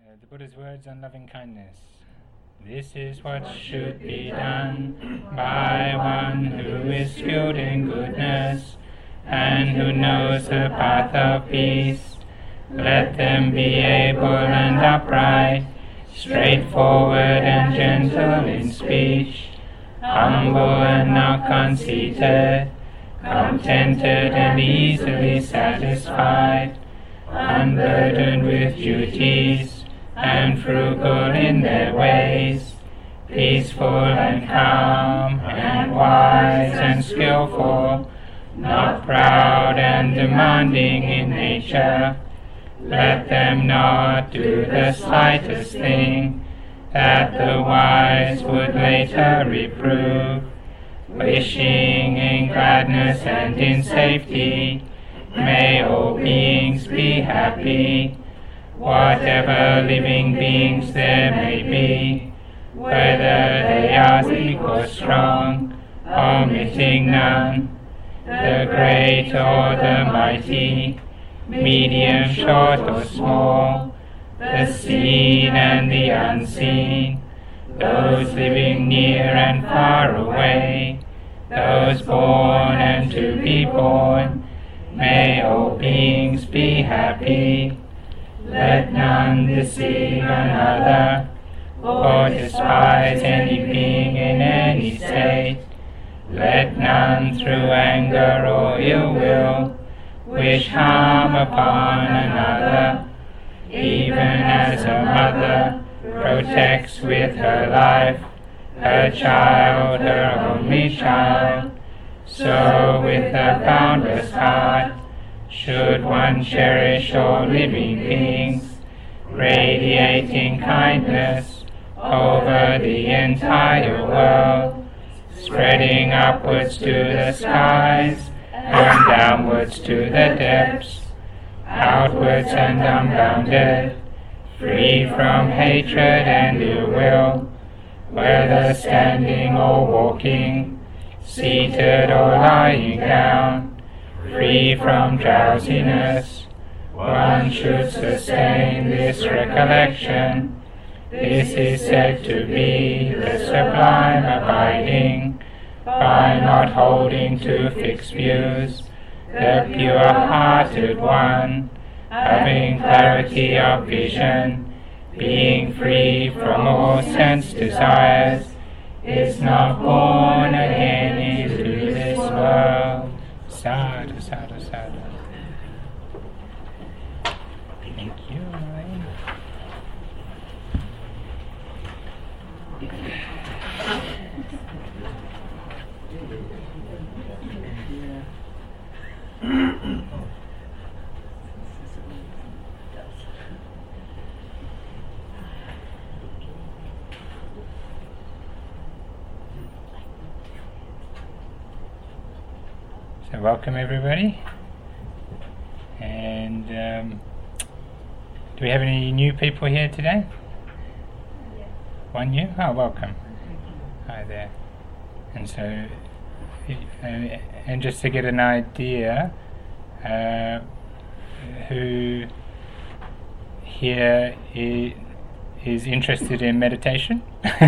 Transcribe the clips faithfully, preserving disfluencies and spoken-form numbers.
Uh, the Buddha's words on loving kindness. This is what should be done by one who is skilled in goodness and who knows the path of peace. Let them be able and upright, straightforward and gentle in speech, humble and not conceited, contented and easily satisfied, unburdened with duties, and frugal in their ways, peaceful and calm, and wise and skillful, not proud and demanding in nature. Let them not do the slightest thing that the wise would later reprove, wishing in gladness and in safety, may all beings be happy. Whatever living beings there may be, whether they are weak or strong, omitting none, the great or the mighty, medium, short or small, the seen and the unseen, those living near and far away, those born and to be born, may all beings be happy. Let none deceive another, or despise any being in any state. Let none through anger or ill will wish harm upon another, even as a mother protects with her life her child, her only child, so with a boundless heart should one cherish all living beings, radiating kindness over the entire world, spreading upwards to the skies and downwards to the depths, outwards and unbounded, free from hatred and ill will, whether standing or walking, seated or lying down, free from drowsiness. One should sustain this recollection. This is said to be the sublime abiding, by not holding to fixed views, the pure-hearted one, having clarity of vision, being free from all sense desires, is not born again into this world. Sadhu, sadhu, sadhu. Thank you. So welcome everybody, and um, do we have any new people here today? Yeah. One new? Oh, welcome. Hi there. And so, uh, and just to get an idea, uh, who here is, is interested in meditation?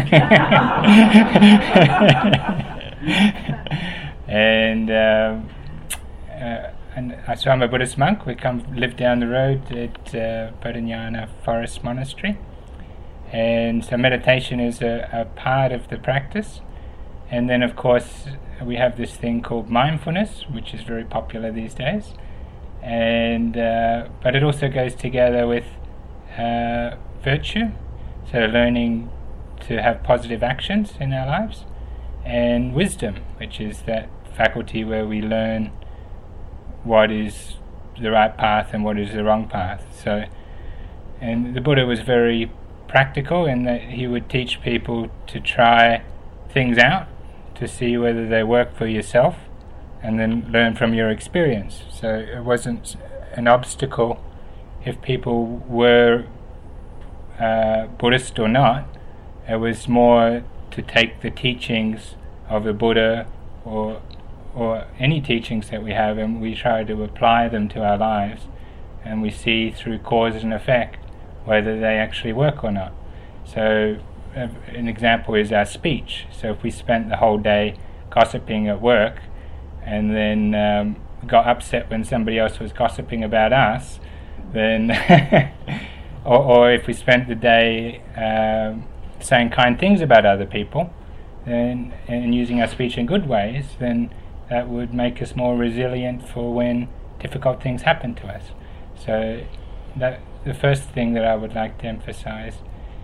And, um, uh, and so I'm a Buddhist monk. We come live down the road at uh, Bodhinyana Forest Monastery, and so meditation is a, a part of the practice. And then of course we have this thing called mindfulness, which is very popular these days, and uh, but it also goes together with uh, virtue, so learning to have positive actions in our lives, and wisdom, which is that faculty where we learn what is the right path and what is the wrong path. So, and the Buddha was very practical in that he would teach people to try things out to see whether they work for yourself, and then learn from your experience. So it wasn't an obstacle if people were uh, Buddhist or not. It was more to take the teachings of the Buddha or or any teachings that we have, and we try to apply them to our lives, and we see through cause and effect whether they actually work or not. So uh, an example is our speech. So if we spent the whole day gossiping at work and then um, got upset when somebody else was gossiping about us, then or, or if we spent the day um, saying kind things about other people then, and using our speech in good ways, then that would make us more resilient for when difficult things happen to us. So that the first thing that I would like to emphasize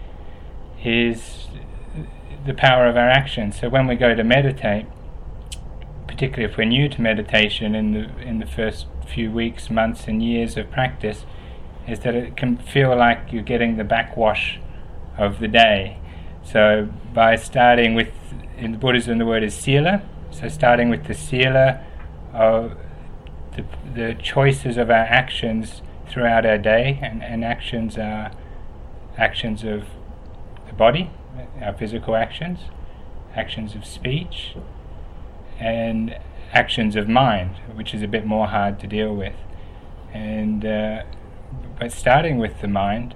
is the power of our actions. So when we go to meditate, particularly if we're new to meditation in the in the first few weeks, months and years of practice, is that it can feel like you're getting the backwash of the day. So by starting with, in Buddhism the word is sila, so starting with the sila of the, the choices of our actions throughout our day, and, and actions are actions of the body, our physical actions, actions of speech, and actions of mind, which is a bit more hard to deal with. And uh, but starting with the mind,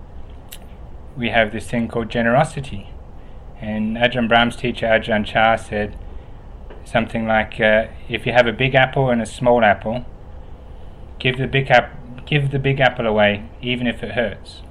we have this thing called generosity. And Ajahn Brahm's teacher Ajahn Chah said something like, uh, if you have a big apple and a small apple, give the big apple give the big apple away, even if it hurts.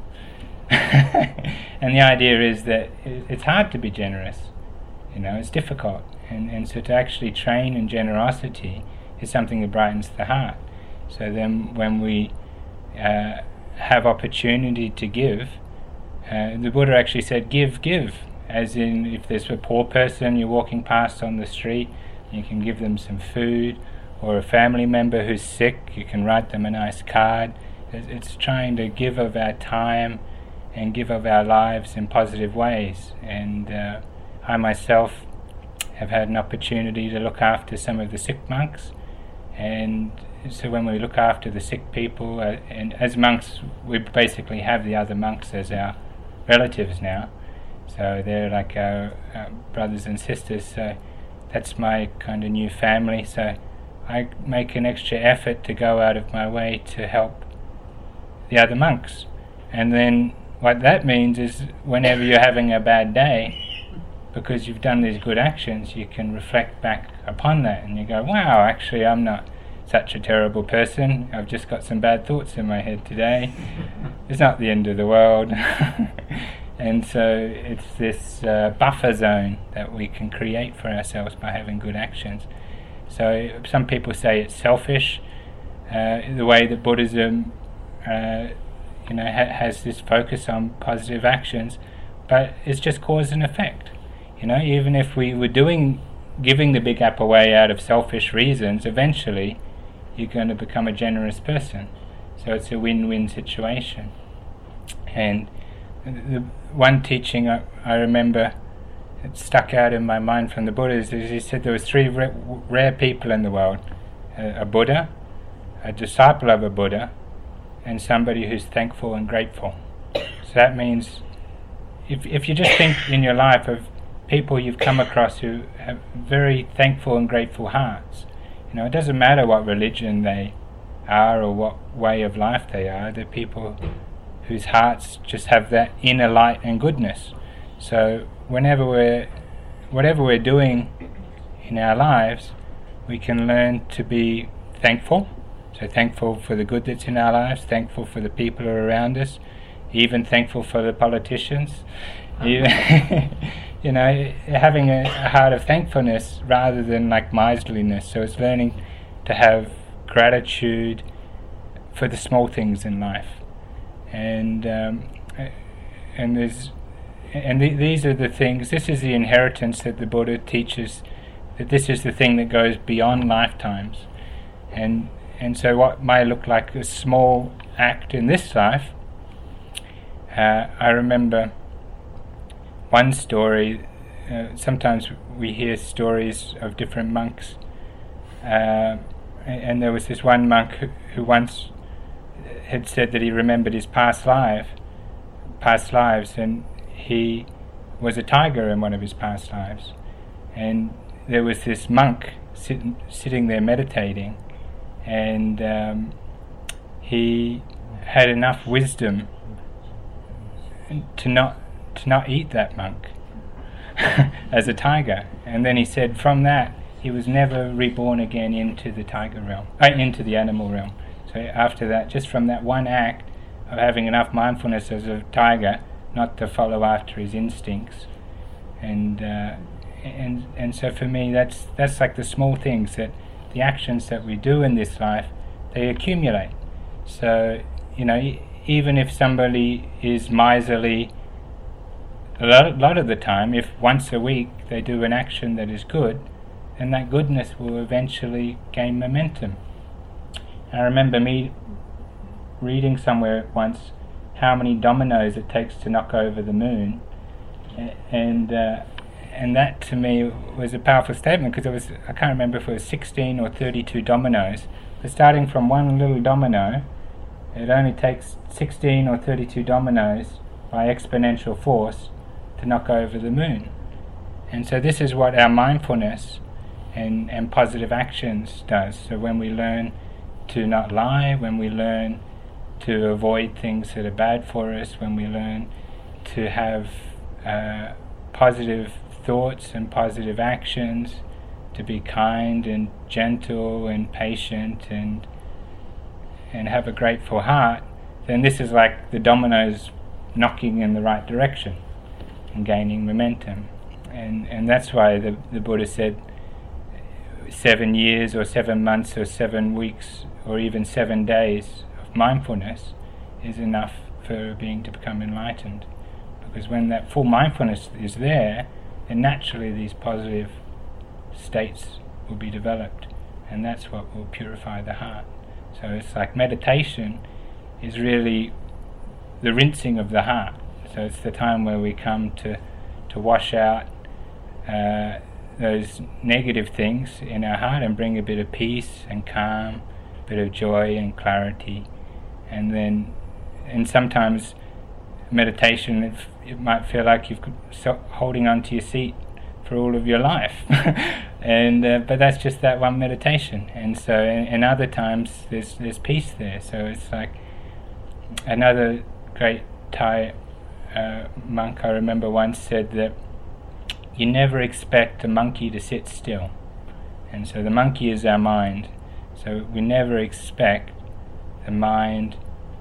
And the idea is that it's hard to be generous, you know, it's difficult, and, and so to actually train in generosity is something that brightens the heart. So then when we uh, have opportunity to give, uh, the Buddha actually said give, give, as in if there's a poor person you're walking past on the street, you can give them some food, or a family member who's sick, you can write them a nice card. It's trying to give of our time and give of our lives in positive ways. And uh, I myself have had an opportunity to look after some of the sick monks, and so when we look after the sick people, uh, and as monks we basically have the other monks as our relatives now, so they're like our, our brothers and sisters, so that's my kind of new family. So I make an extra effort to go out of my way to help the other monks. And then what that means is whenever you're having a bad day, because you've done these good actions, you can reflect back upon that and you go, wow, actually I'm not such a terrible person, I've just got some bad thoughts in my head today. It's not the end of the world. And so it's this uh, buffer zone that we can create for ourselves by having good actions. So some people say it's selfish, uh, the way that Buddhism uh, you know, ha- has this focus on positive actions, but it's just cause and effect. You know, even if we were doing, giving the big apple away out of selfish reasons, eventually you're going to become a generous person. So it's a win-win situation. And the one teaching I, I remember, it stuck out in my mind from the Buddha, is he said there was three rare, rare people in the world: a, a Buddha, a disciple of a Buddha, and somebody who's thankful and grateful. So that means if if you just think in your life of people you've come across who have very thankful and grateful hearts, you know, it doesn't matter what religion they are or what way of life they are, they're people whose hearts just have that inner light and goodness. So whenever we're, whatever we're doing in our lives, we can learn to be thankful. So thankful for the good that's in our lives, thankful for the people who are around us, even thankful for the politicians. Even you know, having a, a heart of thankfulness rather than like miserliness. So it's learning to have gratitude for the small things in life. And um, and there's and th- these are the things. This is the inheritance that the Buddha teaches. That this is the thing that goes beyond lifetimes. And and so what might look like a small act in this life. Uh, I remember one story. Uh, sometimes we hear stories of different monks, uh, and there was this one monk who, who once had said that he remembered his past life, past lives, and he was a tiger in one of his past lives. And there was this monk sit, sitting there meditating, and um, he had enough wisdom to not to not eat that monk as a tiger. And then he said from that he was never reborn again into the tiger realm, uh, into the animal realm. So after that, just from that one act of having enough mindfulness as a tiger not to follow after his instincts, and uh, and and so for me that's that's like the small things, that the actions that we do in this life, they accumulate. So you know, e- even if somebody is miserly a lot, lot of the time, if once a week they do an action that is good, then that goodness will eventually gain momentum. And I remember me reading somewhere once how many dominoes it takes to knock over the moon, and uh, and that to me was a powerful statement, because it was, I can't remember if it was sixteen or thirty-two dominoes, but starting from one little domino, it only takes sixteen or thirty-two dominoes by exponential force to knock over the moon. And so this is what our mindfulness and, and positive actions does. So when we learn to not lie, when we learn to avoid things that are bad for us, when we learn to have uh, positive thoughts and positive actions, to be kind and gentle and patient and and have a grateful heart, then this is like the dominoes knocking in the right direction and gaining momentum. And and that's why the, the Buddha said seven years or seven months or seven weeks or even seven days of mindfulness is enough for a being to become enlightened. Because when that full mindfulness is there, then naturally these positive states will be developed, and that's what will purify the heart. So it's like meditation is really the rinsing of the heart. So it's the time where we come to, to wash out uh, those negative things in our heart and bring a bit of peace and calm, a bit of joy and clarity. And then, and sometimes meditation, it, it might feel like you've so holding on to your seat for all of your life, and uh, but that's just that one meditation. And so, in, in other times, there's there's peace there. So it's like another great Thai uh, monk I remember once said that you never expect a monkey to sit still, and so the monkey is our mind. So we never expect the mind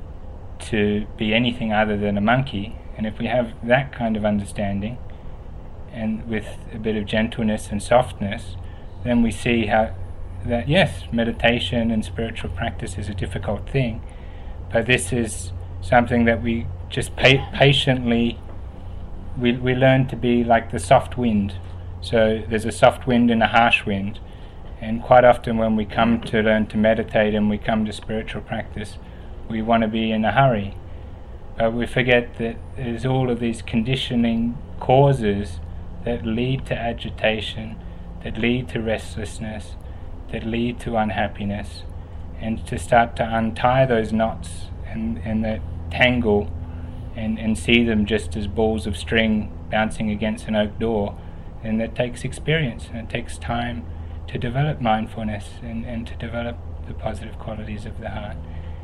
to be anything other than a monkey. And if we have that kind of understanding, and with a bit of gentleness and softness, then we see how that yes, meditation and spiritual practice is a difficult thing, but this is something that we just pa- patiently we we learn to be like the soft wind. So there's a soft wind and a harsh wind, and quite often when we come to learn to meditate and we come to spiritual practice, we want to be in a hurry, but we forget that there's all of these conditioning causes that lead to agitation, that lead to restlessness, that lead to unhappiness, and to start to untie those knots and, and that tangle and, and see them just as balls of string bouncing against an oak door, and that takes experience, and it takes time to develop mindfulness and, and to develop the positive qualities of the heart.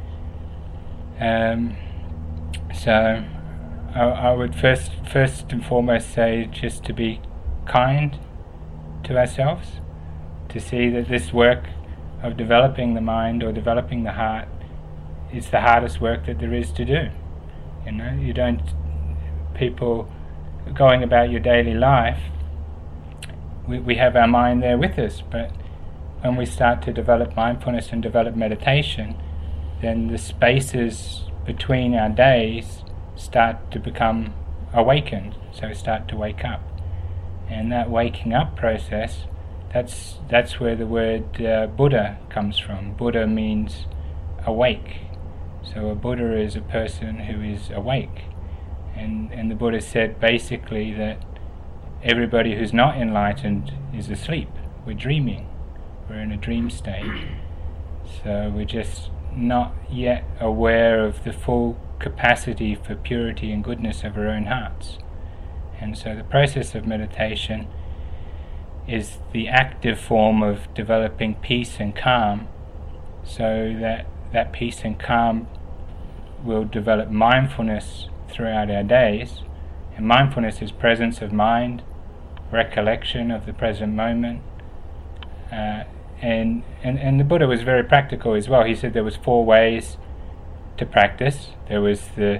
Um, so I, I would first first and foremost say just to be kind to ourselves, to see that this work of developing the mind or developing the heart is the hardest work that there is to do. You know, you don't, people going about your daily life, we, we have our mind there with us, but when we start to develop mindfulness and develop meditation, then the spaces between our days start to become awakened, so start to wake up. And that waking up process, that's that's where the word uh, Buddha comes from. Buddha means awake. So a Buddha is a person who is awake. And, and the Buddha said basically that everybody who's not enlightened is asleep. We're dreaming. We're in a dream state. So we're just not yet aware of the full capacity for purity and goodness of our own hearts. And so the process of meditation is the active form of developing peace and calm, so that that peace and calm will develop mindfulness throughout our days. And mindfulness is presence of mind, recollection of the present moment. Uh, and, and, and the Buddha was very practical as well. He said there was four ways to practice. There was the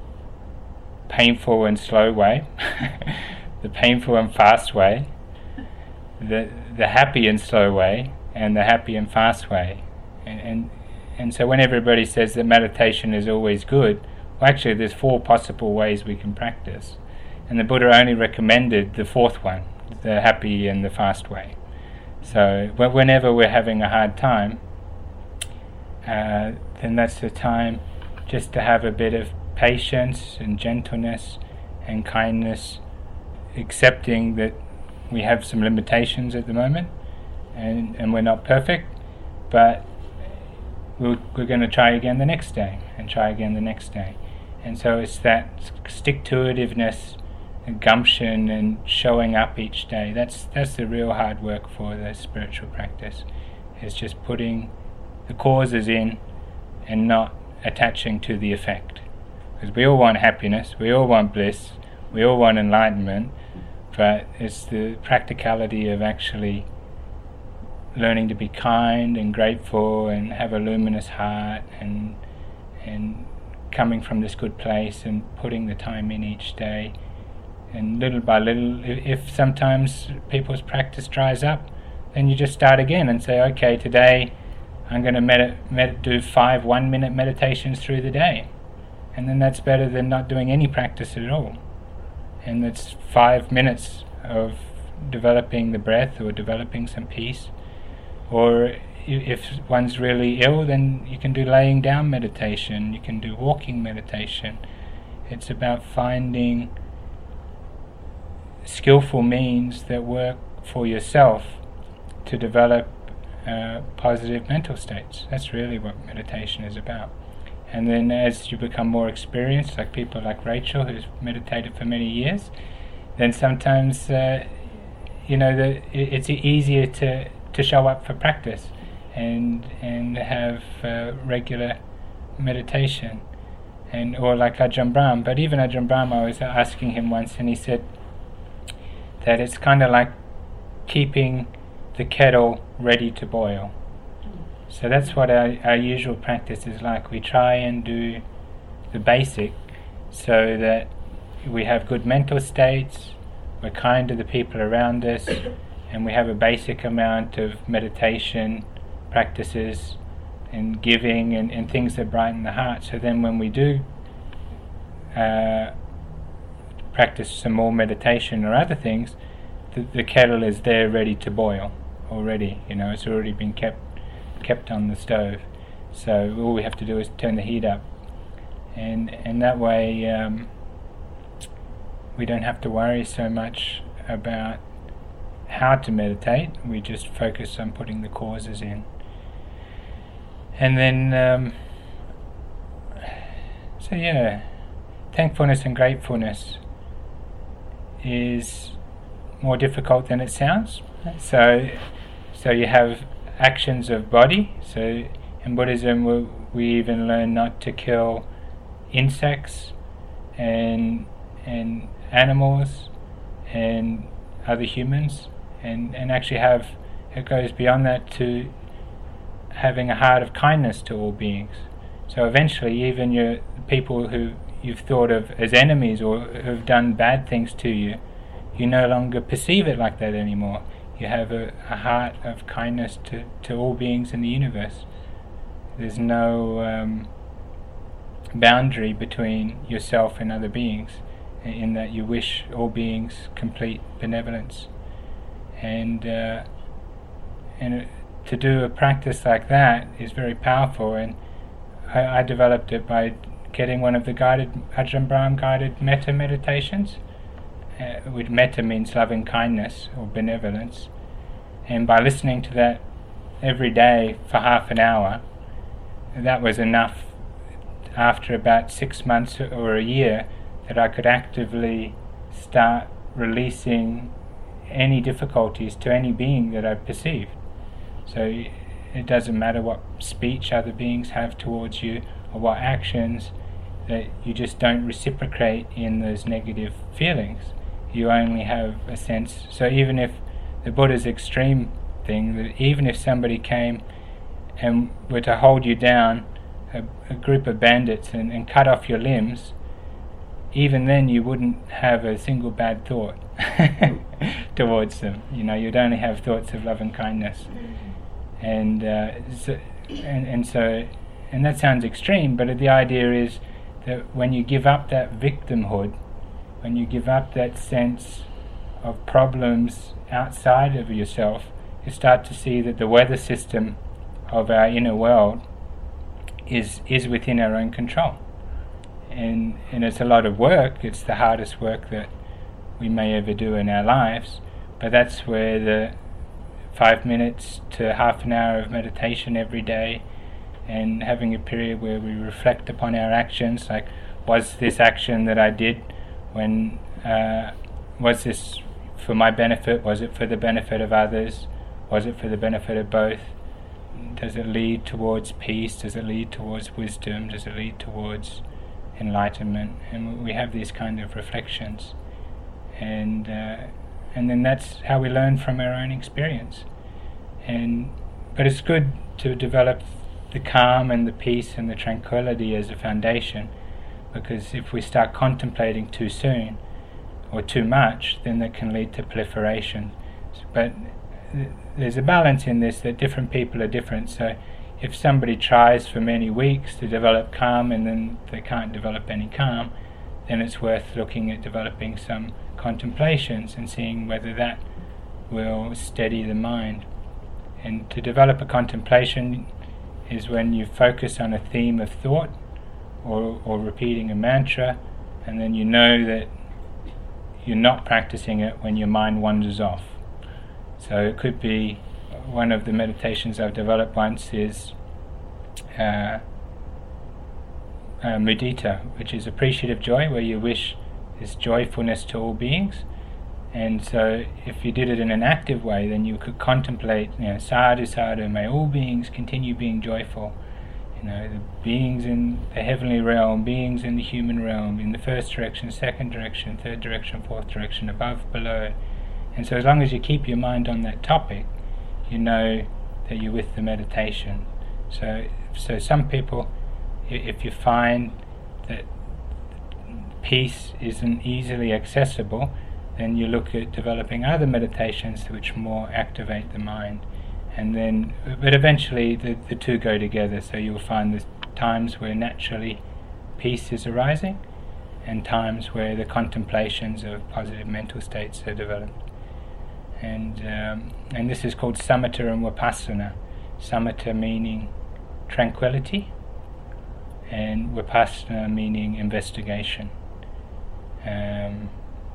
painful and slow way, the painful and fast way, the the happy and slow way, and the happy and fast way. And, and and so when everybody says that meditation is always good, well, actually there's four possible ways we can practice. And the Buddha only recommended the fourth one, the happy and the fast way. So whenever we're having a hard time, uh, then that's the time just to have a bit of patience and gentleness and kindness, accepting that we have some limitations at the moment and, and we're not perfect, but we're, we're going to try again the next day and try again the next day. And so it's that stick-to-itiveness and gumption and showing up each day. That's that's the real hard work for the spiritual practice. It's just putting the causes in and not attaching to the effect. Because we all want happiness, we all want bliss, we all want enlightenment, but it's the practicality of actually learning to be kind and grateful and have a luminous heart and and coming from this good place and putting the time in each day. And little by little, if sometimes people's practice dries up, then you just start again and say, okay, today I'm going to med- med- do five one-minute meditations through the day. And then that's better than not doing any practice at all. And that's five minutes of developing the breath or developing some peace. Or if one's really ill, then you can do laying down meditation, you can do walking meditation. It's about finding skillful means that work for yourself to develop uh, positive mental states. That's really what meditation is about. And then as you become more experienced, like people like Rachel, who's meditated for many years, then sometimes uh, you know the, it, it's easier to, to show up for practice and and have uh, regular meditation. And or like Ajahn Brahm. But even Ajahn Brahm, I was asking him once, and he said that it's kind of like keeping the kettle ready to boil. So that's what our, our usual practice is like. We try and do the basic so that we have good mental states, we're kind to the people around us, and we have a basic amount of meditation practices and giving and, and things that brighten the heart. So then when we do uh, practice some more meditation or other things, the, the kettle is there ready to boil already. You know, it's already been kept kept on the stove. So all we have to do is turn the heat up, and and that way um, we don't have to worry so much about how to meditate. We just focus on putting the causes in. And then, um, so yeah, thankfulness and gratefulness is more difficult than it sounds. So, so you have actions of body. So in Buddhism, we, we even learn not to kill insects and and animals and other humans, and and actually have, it goes beyond that to having a heart of kindness to all beings. So eventually even your people who you've thought of as enemies or who've done bad things to you, you no longer perceive it like that anymore. You have a, a heart of kindness to, to all beings in the universe. There's no um, boundary between yourself and other beings, in that you wish all beings complete benevolence. And uh, and to do a practice like that is very powerful, and I, I developed it by getting one of the guided Ajahn Brahm guided metta meditations, uh, which metta means loving kindness or benevolence, and by listening to that every day for half an hour, that was enough after about six months or a year that I could actively start releasing any difficulties to any being that I perceived. So it doesn't matter what speech other beings have towards you or what actions, that you just don't reciprocate in those negative feelings. You only have a sense. So even if the Buddha's extreme thing, that even if somebody came and were to hold you down, a, a group of bandits, and, and cut off your limbs, even then you wouldn't have a single bad thought towards them. You know, you'd only have thoughts of love and kindness. And, uh, so, and and so, and that sounds extreme, but the idea is that when you give up that victimhood, when you give up that sense of problems outside of yourself, you start to see that the weather system of our inner world is is within our own control. And and it's a lot of work. It's the hardest work that we may ever do in our lives, but that's where the five minutes to half an hour of meditation every day, and having a period where we reflect upon our actions, like, was this action that I did, when uh, was this for my benefit, was it for the benefit of others, was it for the benefit of both? Does it lead towards peace? Does it lead towards wisdom? Does it lead towards enlightenment? And we have these kind of reflections, and uh, and then that's how we learn from our own experience. And but it's good to develop the calm and the peace and the tranquility as a foundation, because if we start contemplating too soon or too much, then that can lead to proliferation. But th- there's a balance in this, that different people are different. So if somebody tries for many weeks to develop calm and then they can't develop any calm, then it's worth looking at developing some contemplations and seeing whether that will steady the mind. And to develop a contemplation is when you focus on a theme of thought, or, or repeating a mantra, and then you know that you're not practicing it when your mind wanders off. So it could be, one of the meditations I've developed once is uh, uh, mudita, which is appreciative joy, where you wish this joyfulness to all beings. And so if you did it in an active way, then you could contemplate, you know, sadhu sadhu, may all beings continue being joyful. You know, the beings in the heavenly realm, beings in the human realm, in the first direction, second direction, third direction, fourth direction, above, below. And so as long as you keep your mind on that topic, you know that you're with the meditation. So, so some people, if you find that peace isn't easily accessible, then you look at developing other meditations which more activate the mind. And then, but eventually the, the two go together, so you'll find there's times where naturally peace is arising, and times where the contemplations of positive mental states are developed. And um, and this is called samatha and vipassana. Samatha meaning tranquility, and vipassana meaning investigation. Um,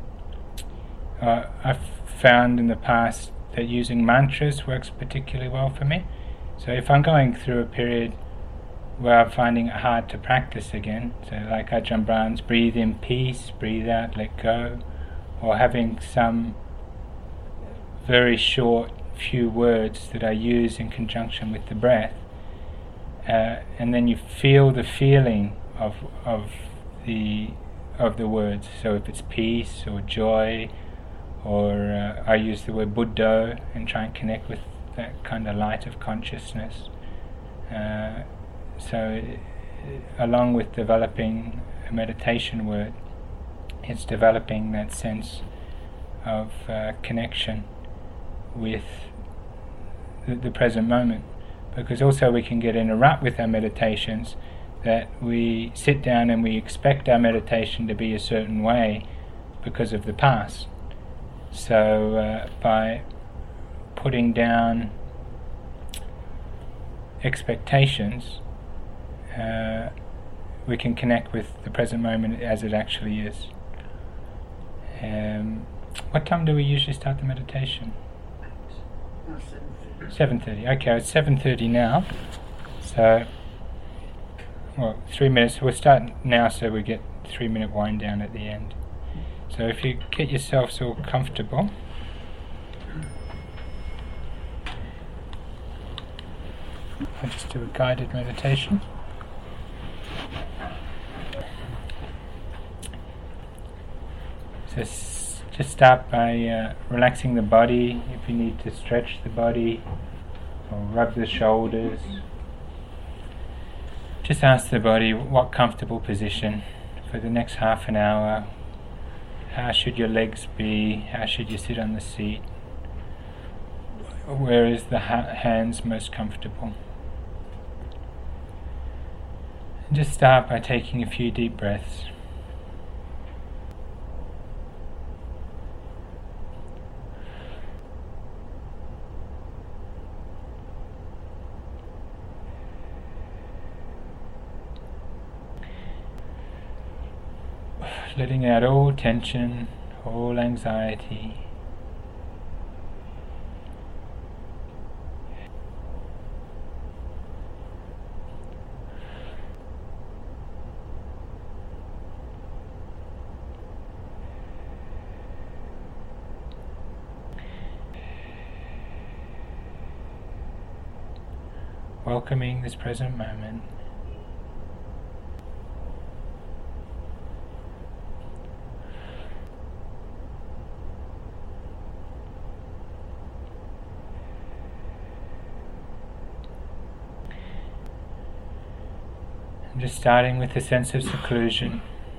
uh, I've found in the past that using mantras works particularly well for me. So if I'm going through a period where I'm finding it hard to practice again, so like Ajahn Brahm's breathe in peace, breathe out, let go, or having some very short few words that I use in conjunction with the breath, uh, and then you feel the feeling of of the of the words. So if it's peace or joy, or uh, I use the word Buddha and try and connect with that kind of light of consciousness. Uh, so uh, along with developing a meditation word, it's developing that sense of uh, connection with the, the present moment. Because also we can get in a rut with our meditations, that we sit down and we expect our meditation to be a certain way because of the past. So uh, by putting down expectations, uh, we can connect with the present moment as it actually is. Um, what time do we usually start the meditation? seven thirty. Okay, it's seven thirty now. So, well, three minutes. We'll start now so we get three minute wind down at the end. So if you get yourselves all comfortable, I'll just do a guided meditation. So s- just start by uh, relaxing the body. If you need to stretch the body or rub the shoulders, just ask the body what comfortable position for the next half an hour. How should your legs be? How should you sit on the seat? Where is the ha- hands most comfortable? And just start by taking a few deep breaths. Letting out all tension, all anxiety. Welcoming this present moment. And just starting with a sense of seclusion,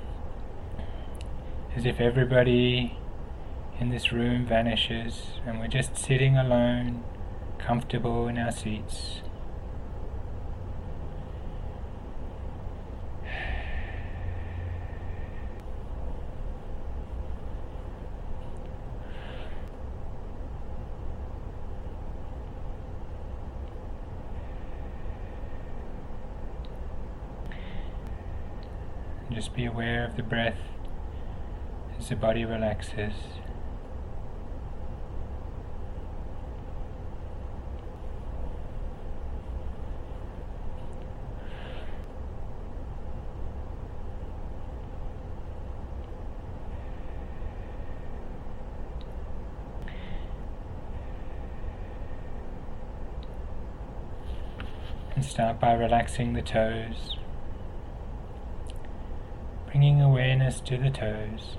as if everybody in this room vanishes and we're just sitting alone, comfortable in our seats. Just be aware of the breath as the body relaxes. And start by relaxing the toes. Bringing awareness to the toes.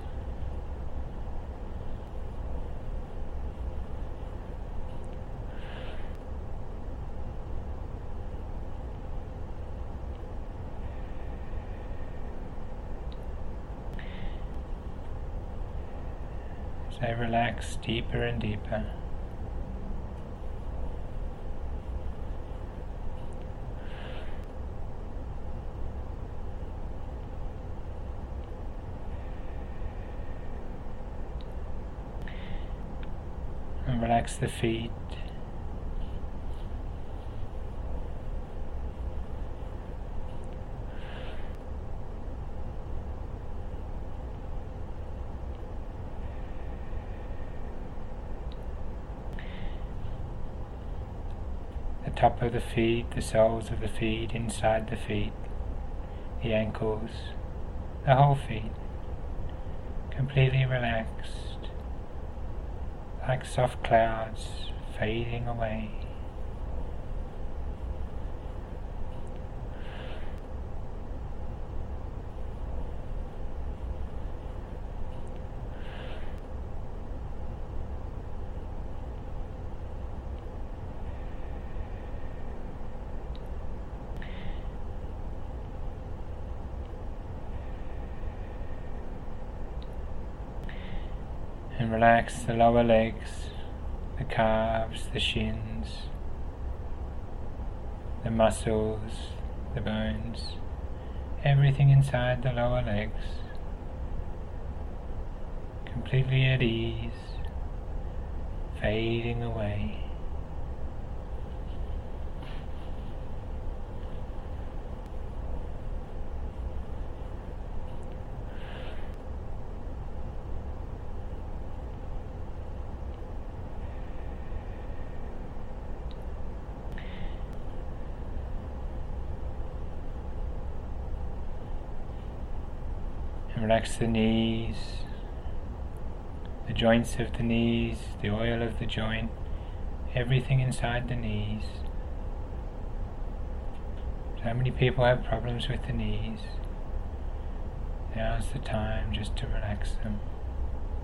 As I relax deeper and deeper. And relax the feet. The top of the feet, the soles of the feet, inside the feet, the ankles, the whole feet, completely relaxed. Like soft clouds fading away. And relax the lower legs, the calves, the shins, the muscles, the bones, everything inside the lower legs, completely at ease, fading away. And relax the knees, the joints of the knees, the oil of the joint, everything inside the knees. So many people have problems with the knees. Now's the time just to relax them.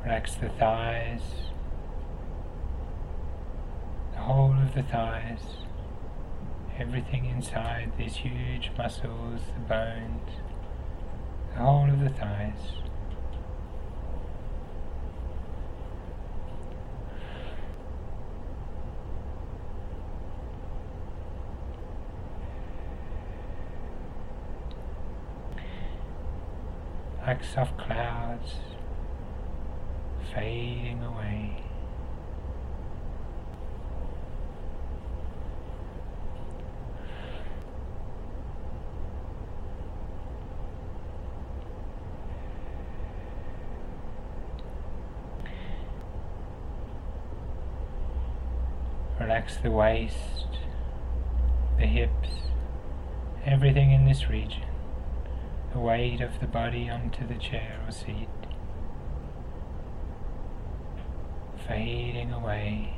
Relax the thighs, the whole of the thighs, everything inside these huge muscles, the bones, the whole of the thighs. Like soft clouds fading away. Relax the waist, the hips, everything in this region. The weight of the body onto the chair or seat, fading away.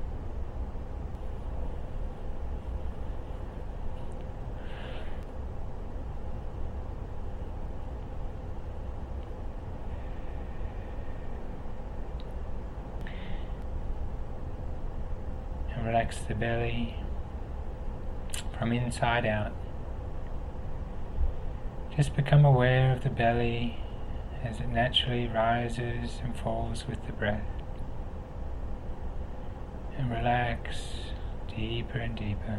And relax the belly from inside out. Just become aware of the belly as it naturally rises and falls with the breath. And relax deeper and deeper.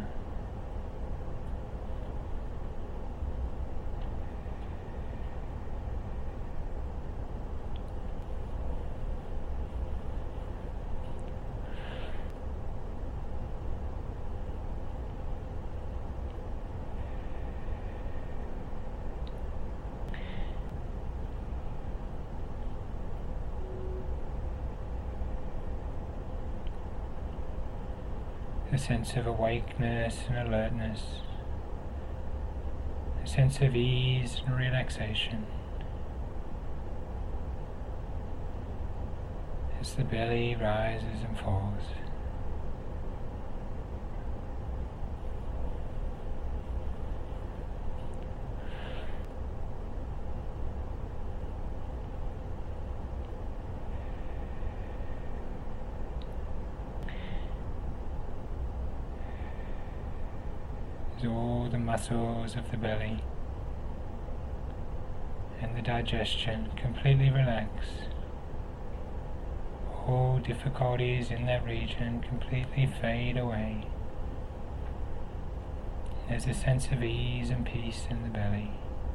A sense of awakeness and alertness, a sense of ease and relaxation as the belly rises and falls. As all the muscles of the belly and the digestion completely relax. All difficulties in that region completely fade away. There's a sense of ease and peace in the belly.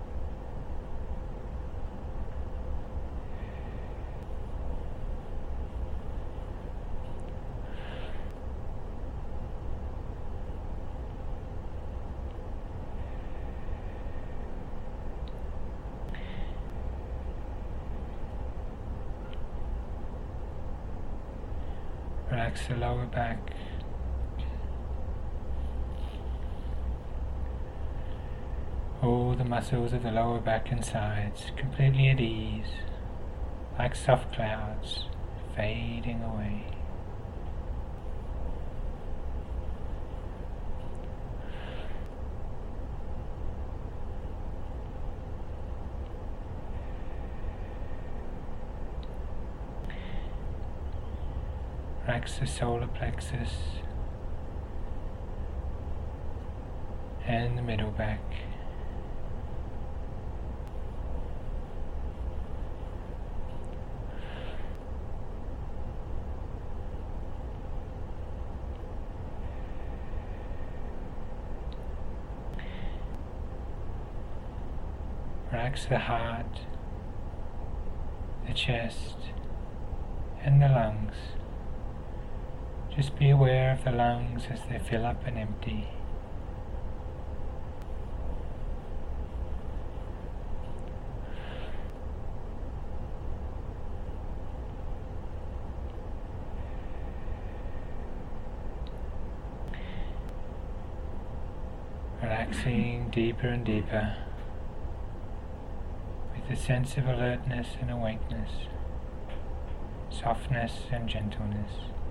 Relax the lower back. All the muscles of the lower back and sides completely at ease, like soft clouds fading away. Relax the solar plexus and the middle back. Relax the heart, the chest, and the lungs. Just be aware of the lungs as they fill up and empty. Relaxing deeper and deeper with a sense of alertness and awakeness, softness and gentleness.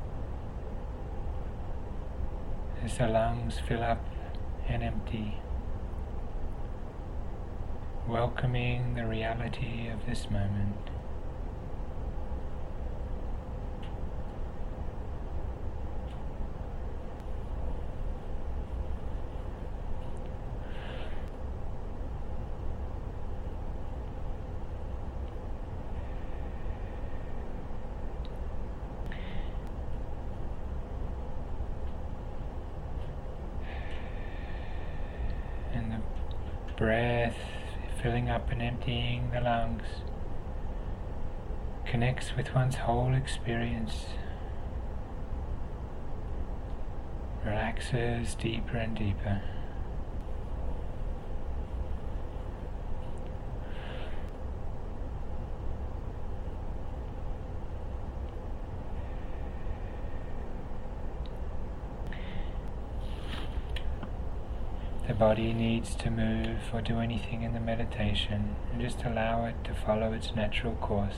As the lungs fill up and empty, welcoming the reality of this moment. breath, filling up and emptying the lungs, connects with one's whole experience, relaxes deeper and deeper. The body needs to move or do anything in the meditation, and just allow it to follow its natural course.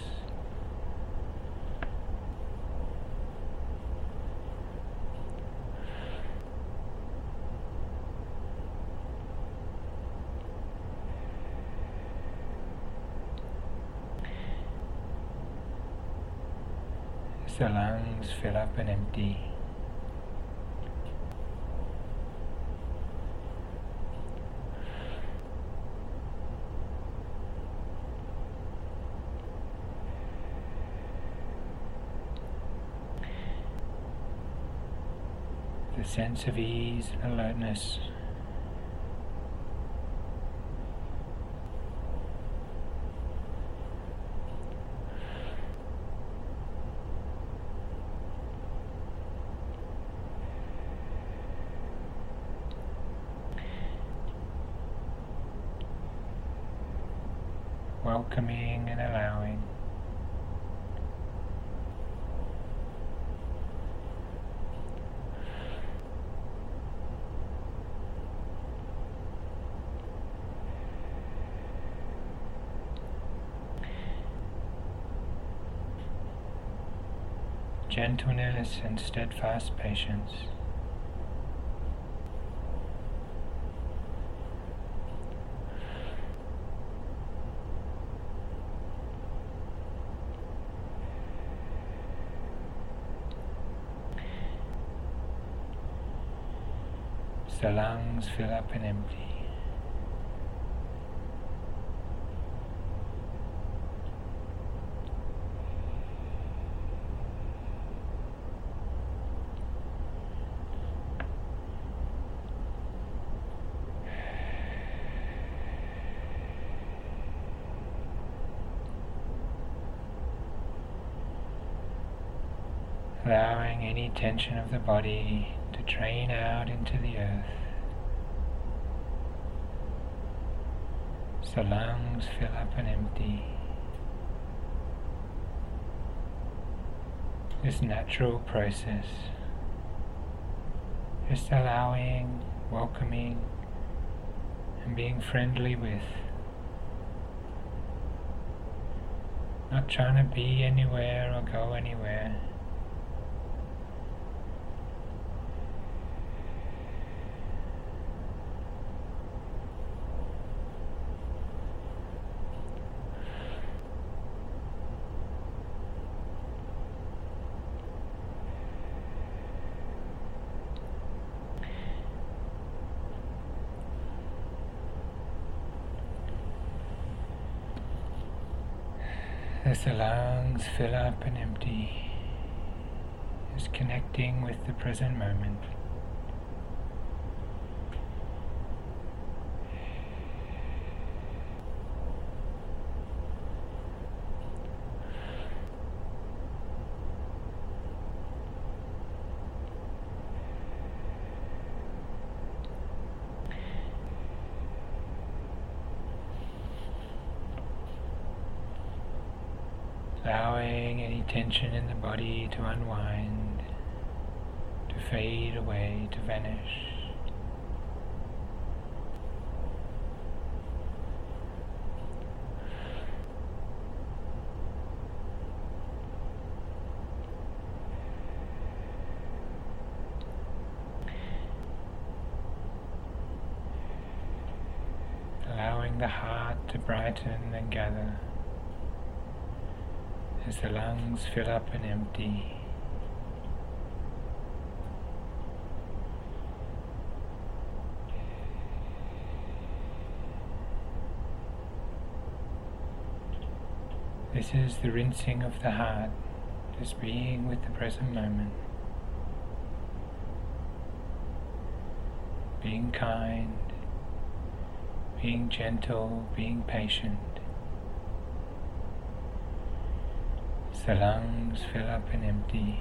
As the lungs fill up and empty, the sense of ease and alertness welcoming and allowing. Gentleness and steadfast patience. As the lungs fill up and empty. Allowing any tension of the body to drain out into the earth. So lungs fill up and empty. This natural process, just allowing, welcoming, and being friendly with. Not trying to be anywhere or go anywhere. As the lungs fill up and empty, is connecting with the present moment. Allowing any tension in the body to unwind, to fade away, to vanish. Allowing the heart to brighten and gather as the lungs fill up and empty. This is the rinsing of the heart, just being with the present moment, being kind, being gentle, being patient. As the lungs fill up and empty,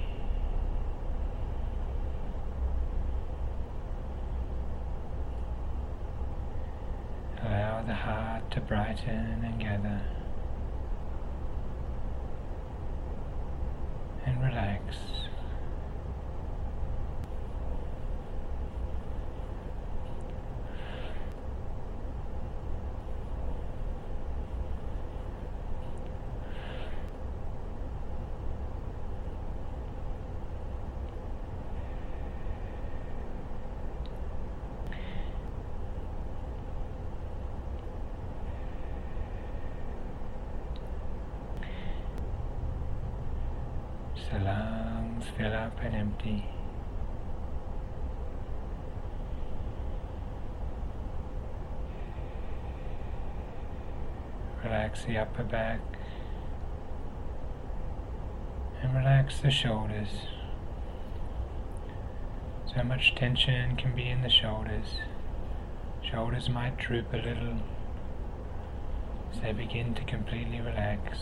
allow the heart to brighten and gather, and relax. The lungs fill up and empty. Relax the upper back and relax the shoulders. So much tension can be in the shoulders. Shoulders might droop a little as they begin to completely relax.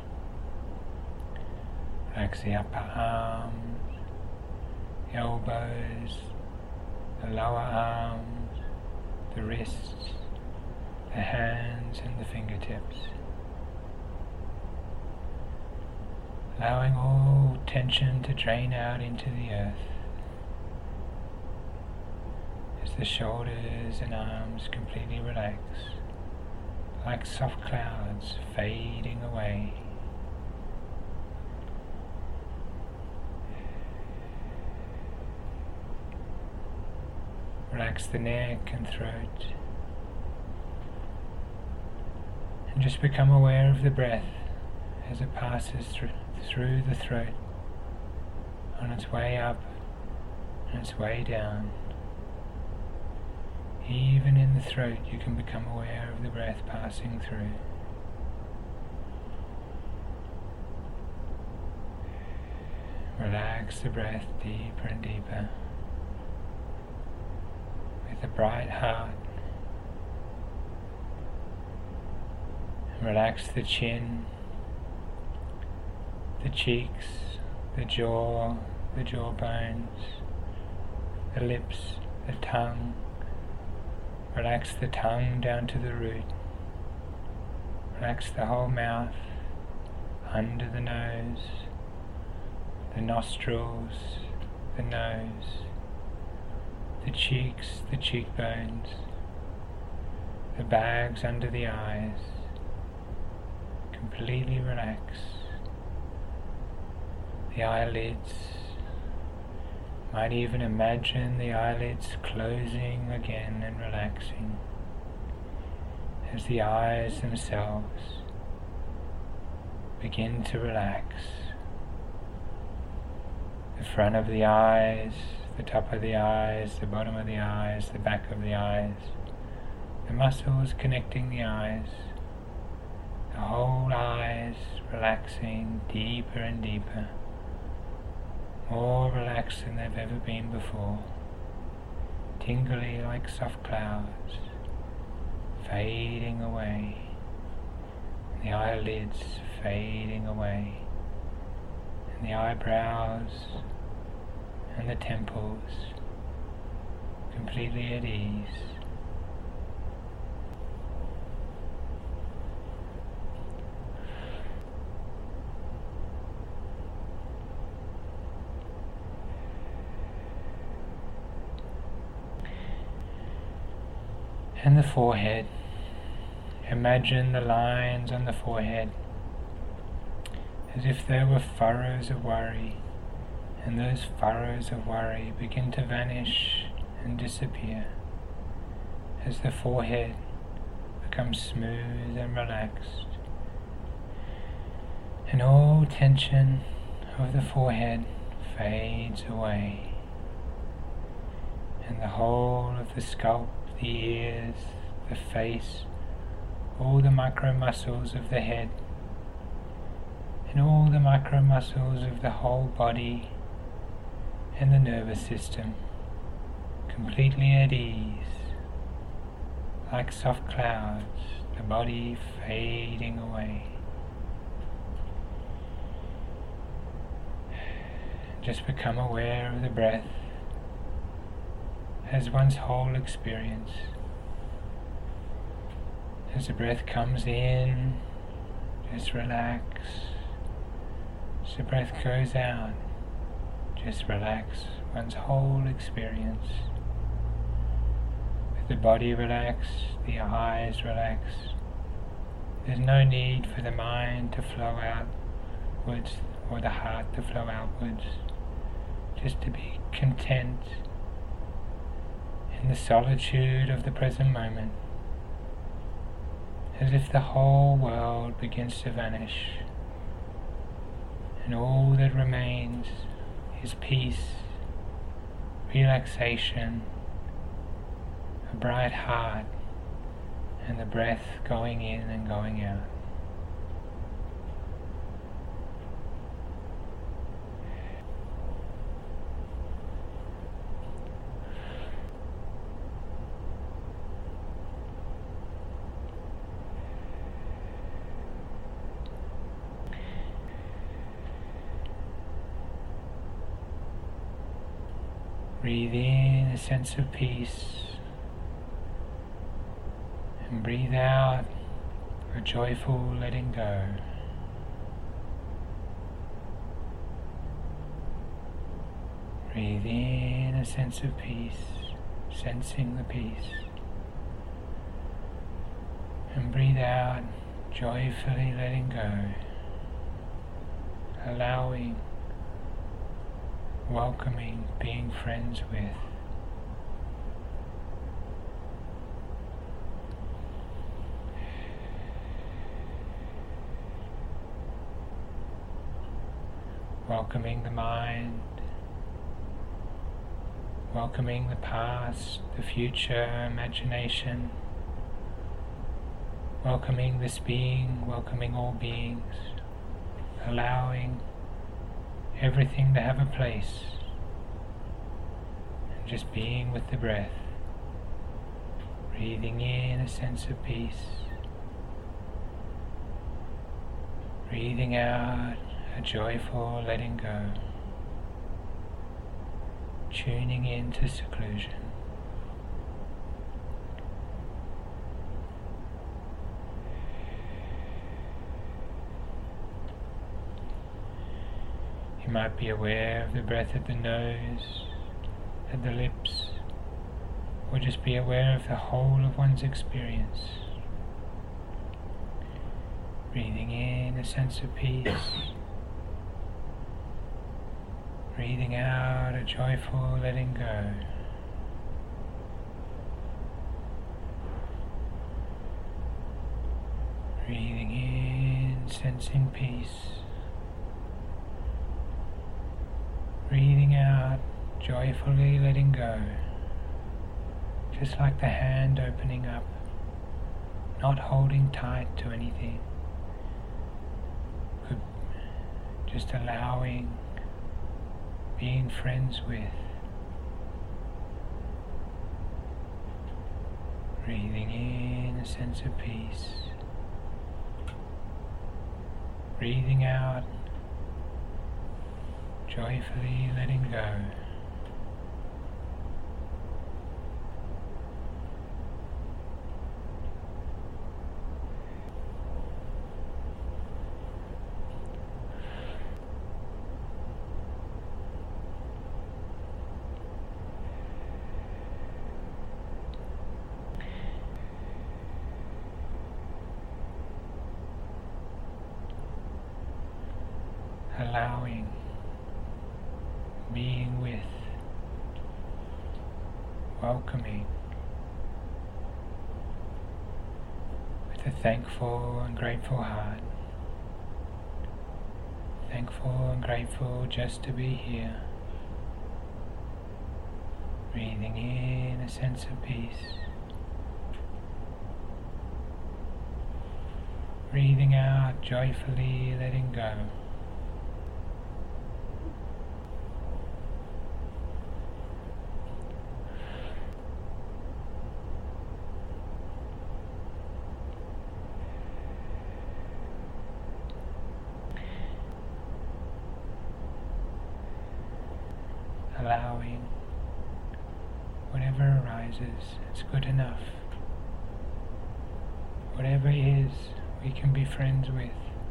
Relax the upper arms, the elbows, the lower arms, the wrists, the hands and the fingertips. Allowing all tension to drain out into the earth as the shoulders and arms completely relax, like soft clouds fading away. Relax the neck and throat, and just become aware of the breath as it passes through, through the throat, on its way up and its way down. Even in the throat you can become aware of the breath passing through. Relax the breath deeper and deeper. With a bright heart, and relax the chin, the cheeks, the jaw, the jawbones, the lips, the tongue. Relax the tongue down to the root. Relax the whole mouth, under the nose, the nostrils, the nose, the cheeks, the cheekbones, the bags under the eyes. Completely relax. The eyelids. Might even imagine the eyelids closing again and relaxing as the eyes themselves begin to relax. The front of the eyes, the top of the eyes, the bottom of the eyes, the back of the eyes, the muscles connecting the eyes, the whole eyes relaxing deeper and deeper, more relaxed than they've ever been before, tingly like soft clouds, fading away, the eyelids fading away, and the eyebrows and the temples completely at ease. And the forehead. Imagine the lines on the forehead as if they were furrows of worry, and those furrows of worry begin to vanish and disappear as the forehead becomes smooth and relaxed, and all tension of the forehead fades away, and the whole of the scalp, the ears, the face, all the micro muscles of the head, and all the micro muscles of the whole body and the nervous system completely at ease, like soft clouds, the body fading away. Just become aware of the breath as one's whole experience. As the breath comes in, just relax. As the breath goes out, just relax one's whole experience. With the body relaxed, the eyes relaxed. There's no need for the mind to flow outwards or the heart to flow outwards. Just to be content in the solitude of the present moment, as if the whole world begins to vanish, and all that remains is peace, relaxation, a bright heart, and the breath going in and going out. Breathe in a sense of peace, and breathe out a joyful letting go. Breathe in a sense of peace, sensing the peace, and breathe out joyfully letting go, allowing, welcoming, being friends with. Welcoming the mind, welcoming the past, the future, imagination, welcoming this being, welcoming all beings, allowing everything to have a place, and just being with the breath, breathing in a sense of peace, breathing out a joyful letting go, tuning into seclusion. You might be aware of the breath at the nose, at the lips, or just be aware of the whole of one's experience. Breathing in a sense of peace, breathing out a joyful letting go. Breathing in, sensing peace. Breathing out, joyfully letting go. Just like the hand opening up, not holding tight to anything. Could just allowing, being friends with. Breathing in a sense of peace. Breathing out, joyfully letting go. Allowing, being with, welcoming, with a thankful and grateful heart. Thankful and grateful just to be here. Breathing in a sense of peace. Breathing out, joyfully letting go. allowing whatever arises. It's good enough. Whatever is, we can be friends with.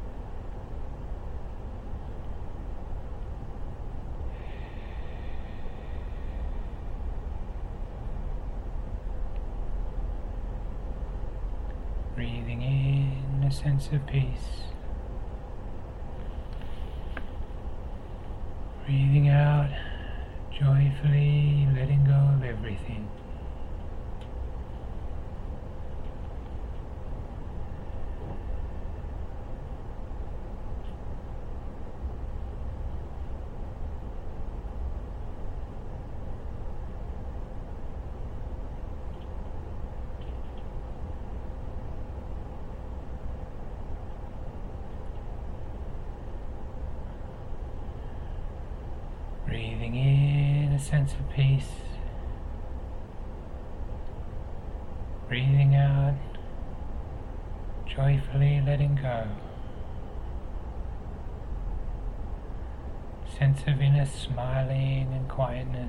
Breathing in a sense of peace. Breathing out, joyfully letting go of everything. Breathing in a sense of peace. Breathing out, joyfully letting go. Sense of inner smiling and quietness.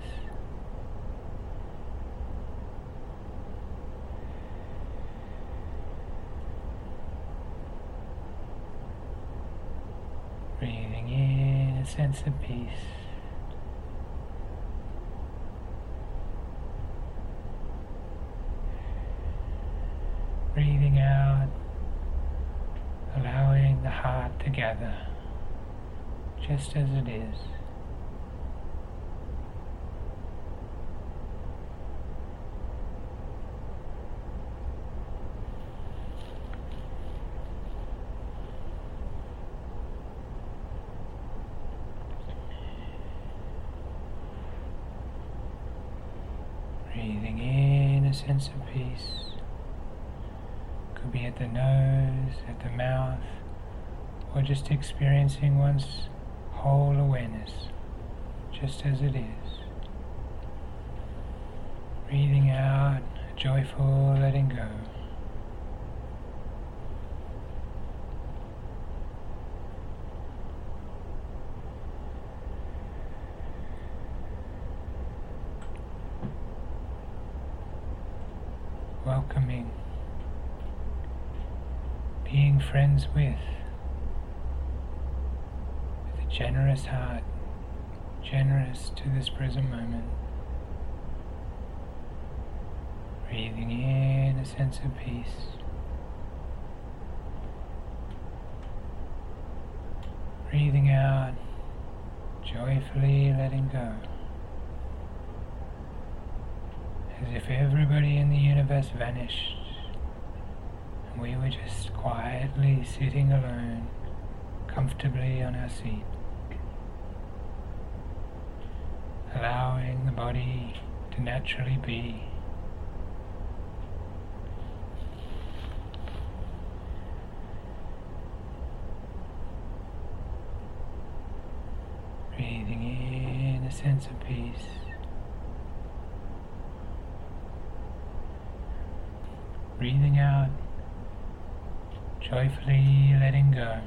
Breathing in a sense of peace. Breathing out, allowing the heart to gather, just as it is. Breathing in a sense of peace. Could be at the nose, at the mouth, or just experiencing one's whole awareness, just as it is. Breathing out, a joyful letting go. Welcoming. Being friends with, with a generous heart, generous to this present moment. Breathing in a sense of peace. Breathing out, joyfully letting go. As if everybody in the universe vanished. We were just quietly sitting alone, comfortably on our seat, allowing the body to naturally be. Breathing in a sense of peace. Breathing out, joyfully letting go.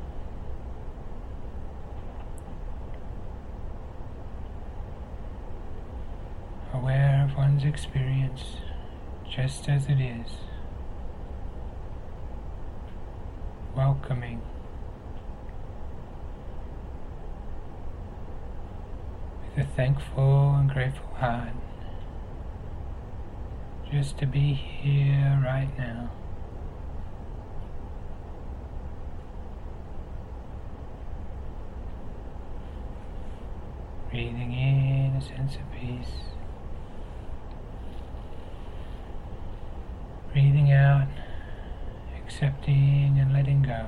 Aware of one's experience just as it is. Welcoming. With a thankful and grateful heart. Just to be here right now. Breathing in a sense of peace. Breathing out, accepting and letting go.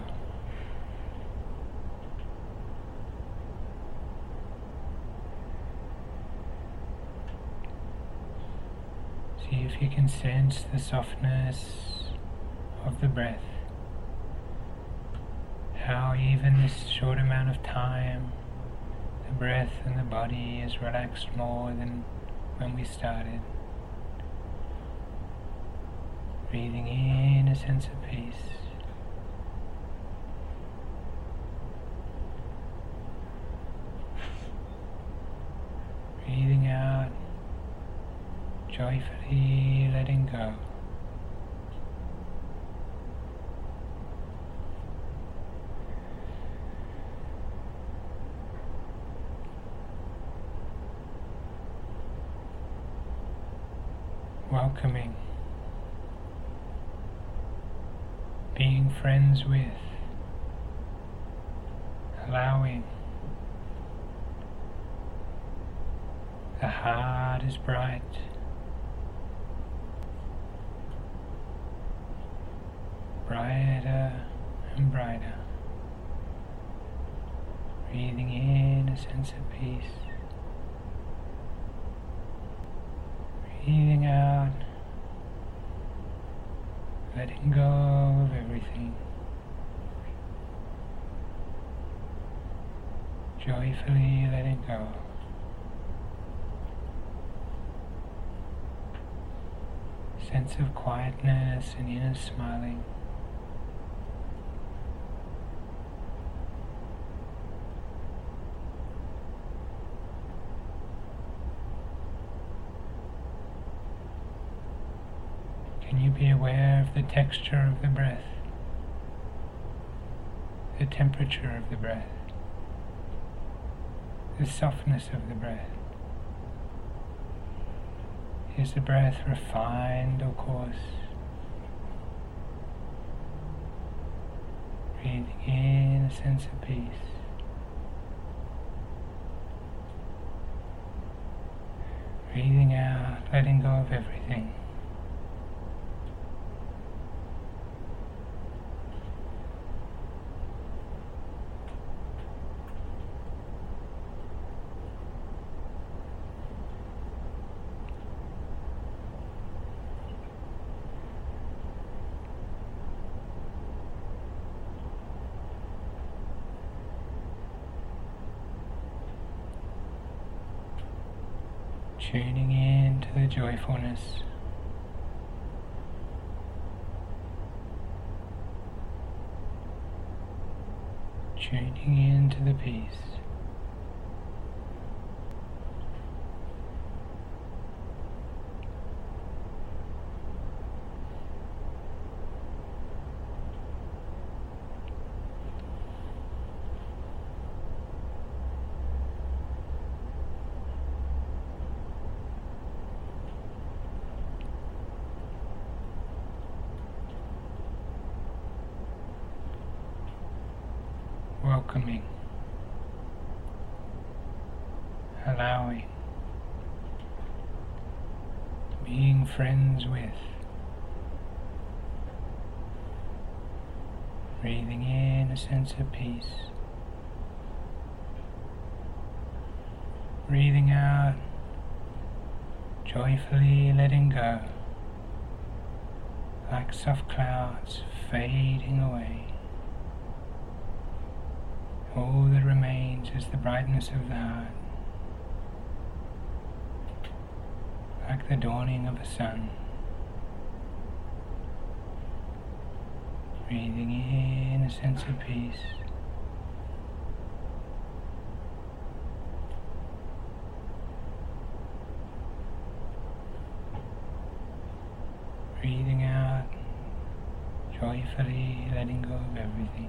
See if you can sense the softness of the breath. How even this short amount of time the breath and the body is relaxed more than when we started. Breathing in a sense of peace. Breathing joyfully letting go. Welcoming, being friends with, allowing. The heart is bright, brighter and brighter. Breathing in a sense of peace. Breathing out, letting go of everything. Joyfully letting go. Sense of quietness and inner smiling. Can you be aware of the texture of the breath, the temperature of the breath, the softness of the breath? Is the breath refined or coarse? Breathing in a sense of peace. Breathing out, letting go of everything. Tuning in to the joyfulness. Tuning in to the peace. Welcoming, allowing, being friends with, breathing in a sense of peace, breathing out, joyfully letting go, like soft clouds fading away. All that remains is the brightness of the heart, like the dawning of a sun. Breathing in a sense of peace. Breathing out, joyfully letting go of everything.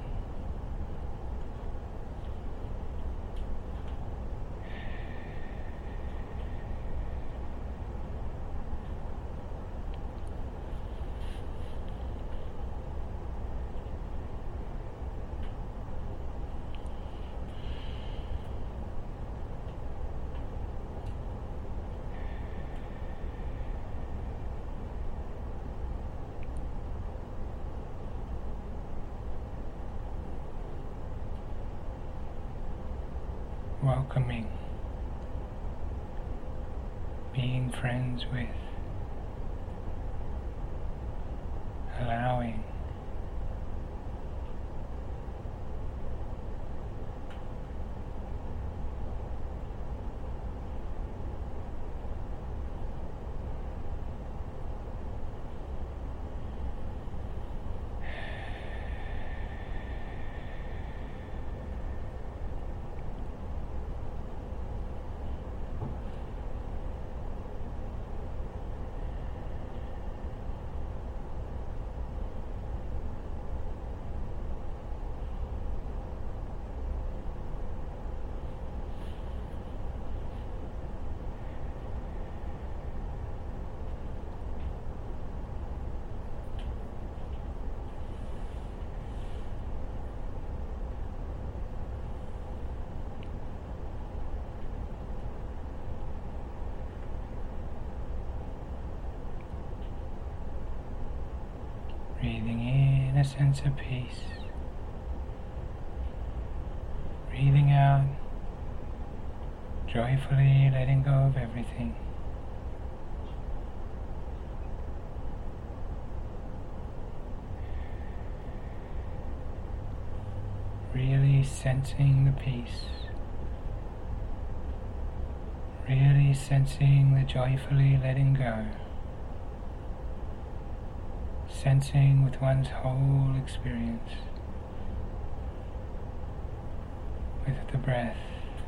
Welcoming, being friends with, allowing, sense of peace. Breathing out, joyfully letting go of everything. Really sensing the peace. Really sensing the joyfully letting go. Sensing with one's whole experience. With the breath.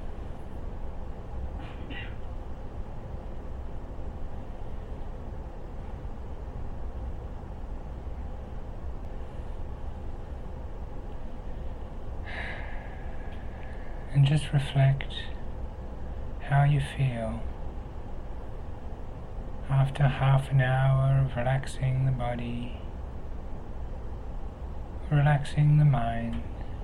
And just reflect how you feel after half an hour of relaxing the body, relaxing the mind,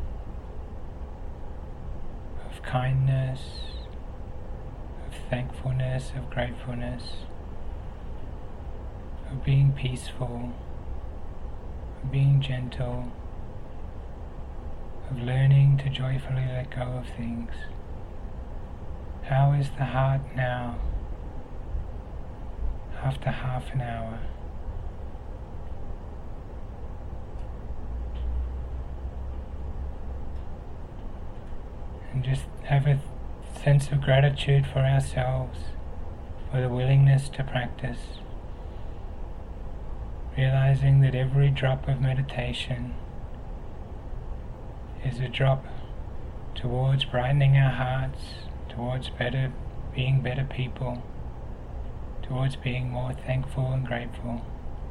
of kindness, of thankfulness, of gratefulness, of being peaceful, of being gentle, of learning to joyfully let go of things. How is the heart now, after half an hour? And just have a sense of gratitude for ourselves, for the willingness to practice, realizing that every drop of meditation is a drop towards brightening our hearts, towards better, being better people, towards being more thankful and grateful.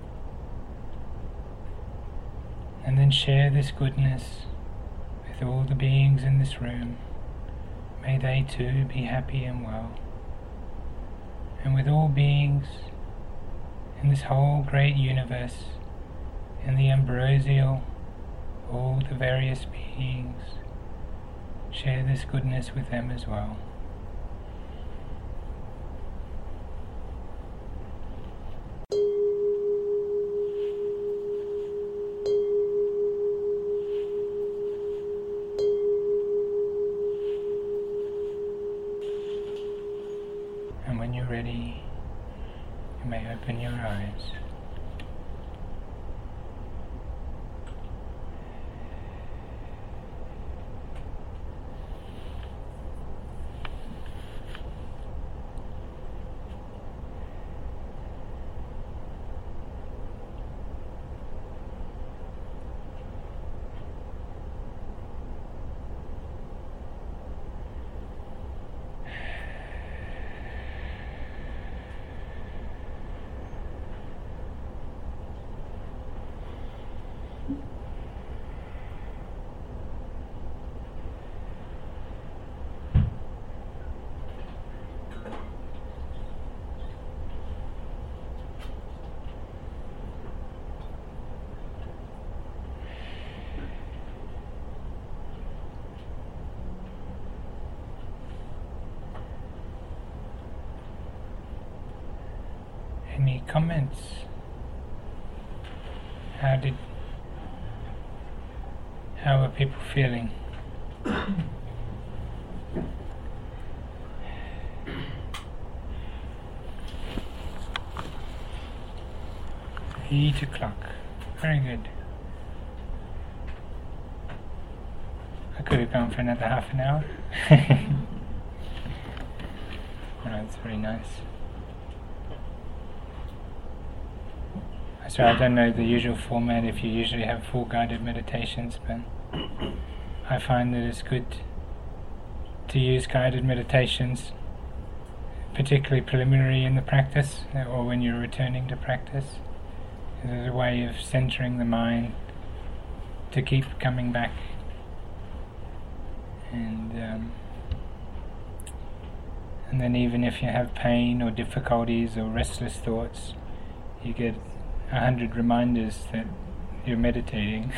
And then share this goodness with all the beings in this room. May they too be happy and well. And with all beings in this whole great universe, in the ambrosial, all the various beings, share this goodness with them as well. And when you're ready, you may open your eyes. Any comments? How did, how are people feeling? Eight o'clock. Very good. I could have gone for another half an hour. Well, that's very nice. So I don't know the usual format if you usually have full guided meditations, but I find that it's good to use guided meditations, particularly preliminary in the practice or when you're returning to practice. It's a way of centering the mind to keep coming back. And um, and then even if you have pain or difficulties or restless thoughts, you get a hundred reminders that you're meditating.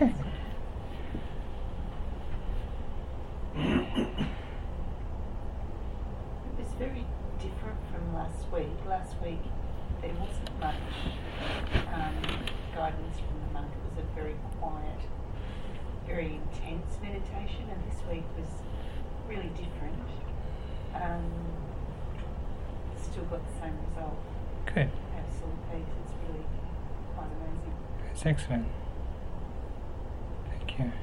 It's very different from last week. Last week there wasn't much um, guidance from the monk. It was a very quiet, very intense meditation, and this week was really different. Um, still got the same result. Good. Absolute peace. It's really quite amazing. That's excellent. Thank you.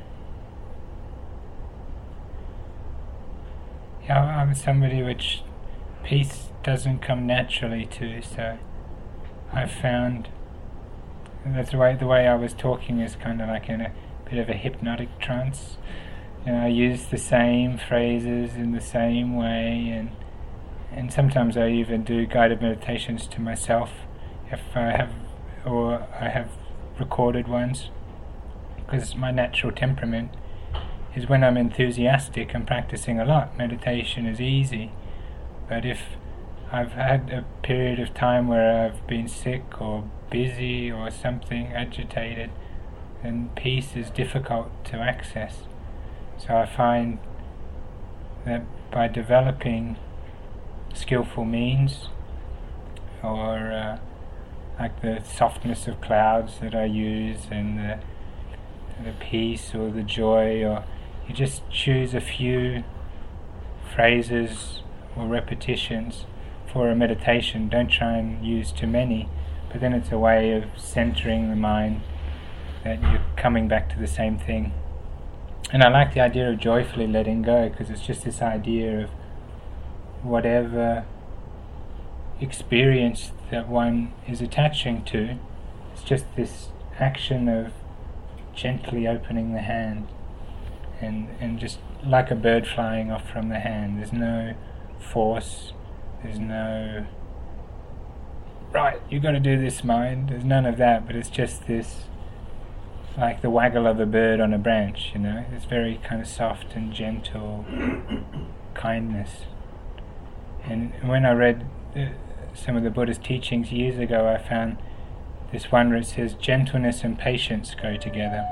Yeah, I'm somebody which peace doesn't come naturally to, so I've found that's the way the way I was talking is kind of like in a bit of a hypnotic trance. You know, I use the same phrases in the same way, and and sometimes I even do guided meditations to myself if I have, or I have recorded ones, because my natural temperament is when I'm enthusiastic and practicing a lot, meditation is easy. But if I've had a period of time where I've been sick or busy or something, agitated, then peace is difficult to access. So I find that by developing skillful means, or uh, like the softness of clouds that I use, and the, the peace or the joy, or you just choose a few phrases or repetitions for a meditation. Don't try and use too many, but then it's a way of centering the mind, that you're coming back to the same thing. And I like the idea of joyfully letting go, because it's just this idea of whatever experience that one is attaching to, it's just this action of gently opening the hand, and and just like a bird flying off from the hand. There's no force, there's no right, you've got to do this, mind. There's none of that, but it's just this, like the waggle of a bird on a branch, you know. It's very kind of soft and gentle kindness. And when I read uh, some of the Buddha's teachings years ago, I found this one where it says gentleness and patience go together.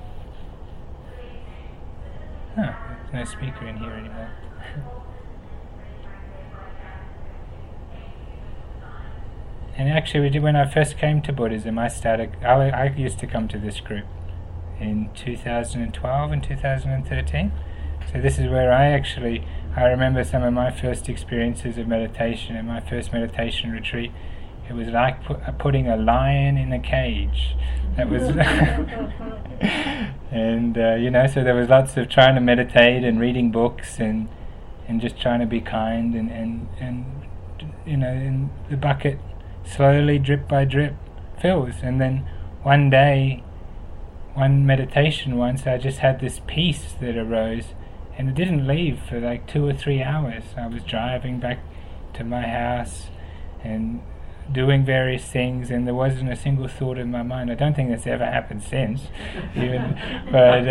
Oh, there's no speaker in here anymore. And actually, we did, when I first came to Buddhism, I started. I, I used to come to this group in two thousand twelve and two thousand thirteen. So this is where I actually, I remember some of my first experiences of meditation. In my first meditation retreat, it was like pu- putting a lion in a cage. That was, and uh, you know, so there was lots of trying to meditate and reading books and and just trying to be kind, and and and you know, in the bucket slowly, drip by drip, fills. And then one day, one meditation once, I just had this peace that arose, and it didn't leave for like two or three hours. I was driving back to my house and doing various things, and there wasn't a single thought in my mind. I don't think that's ever happened since, even, but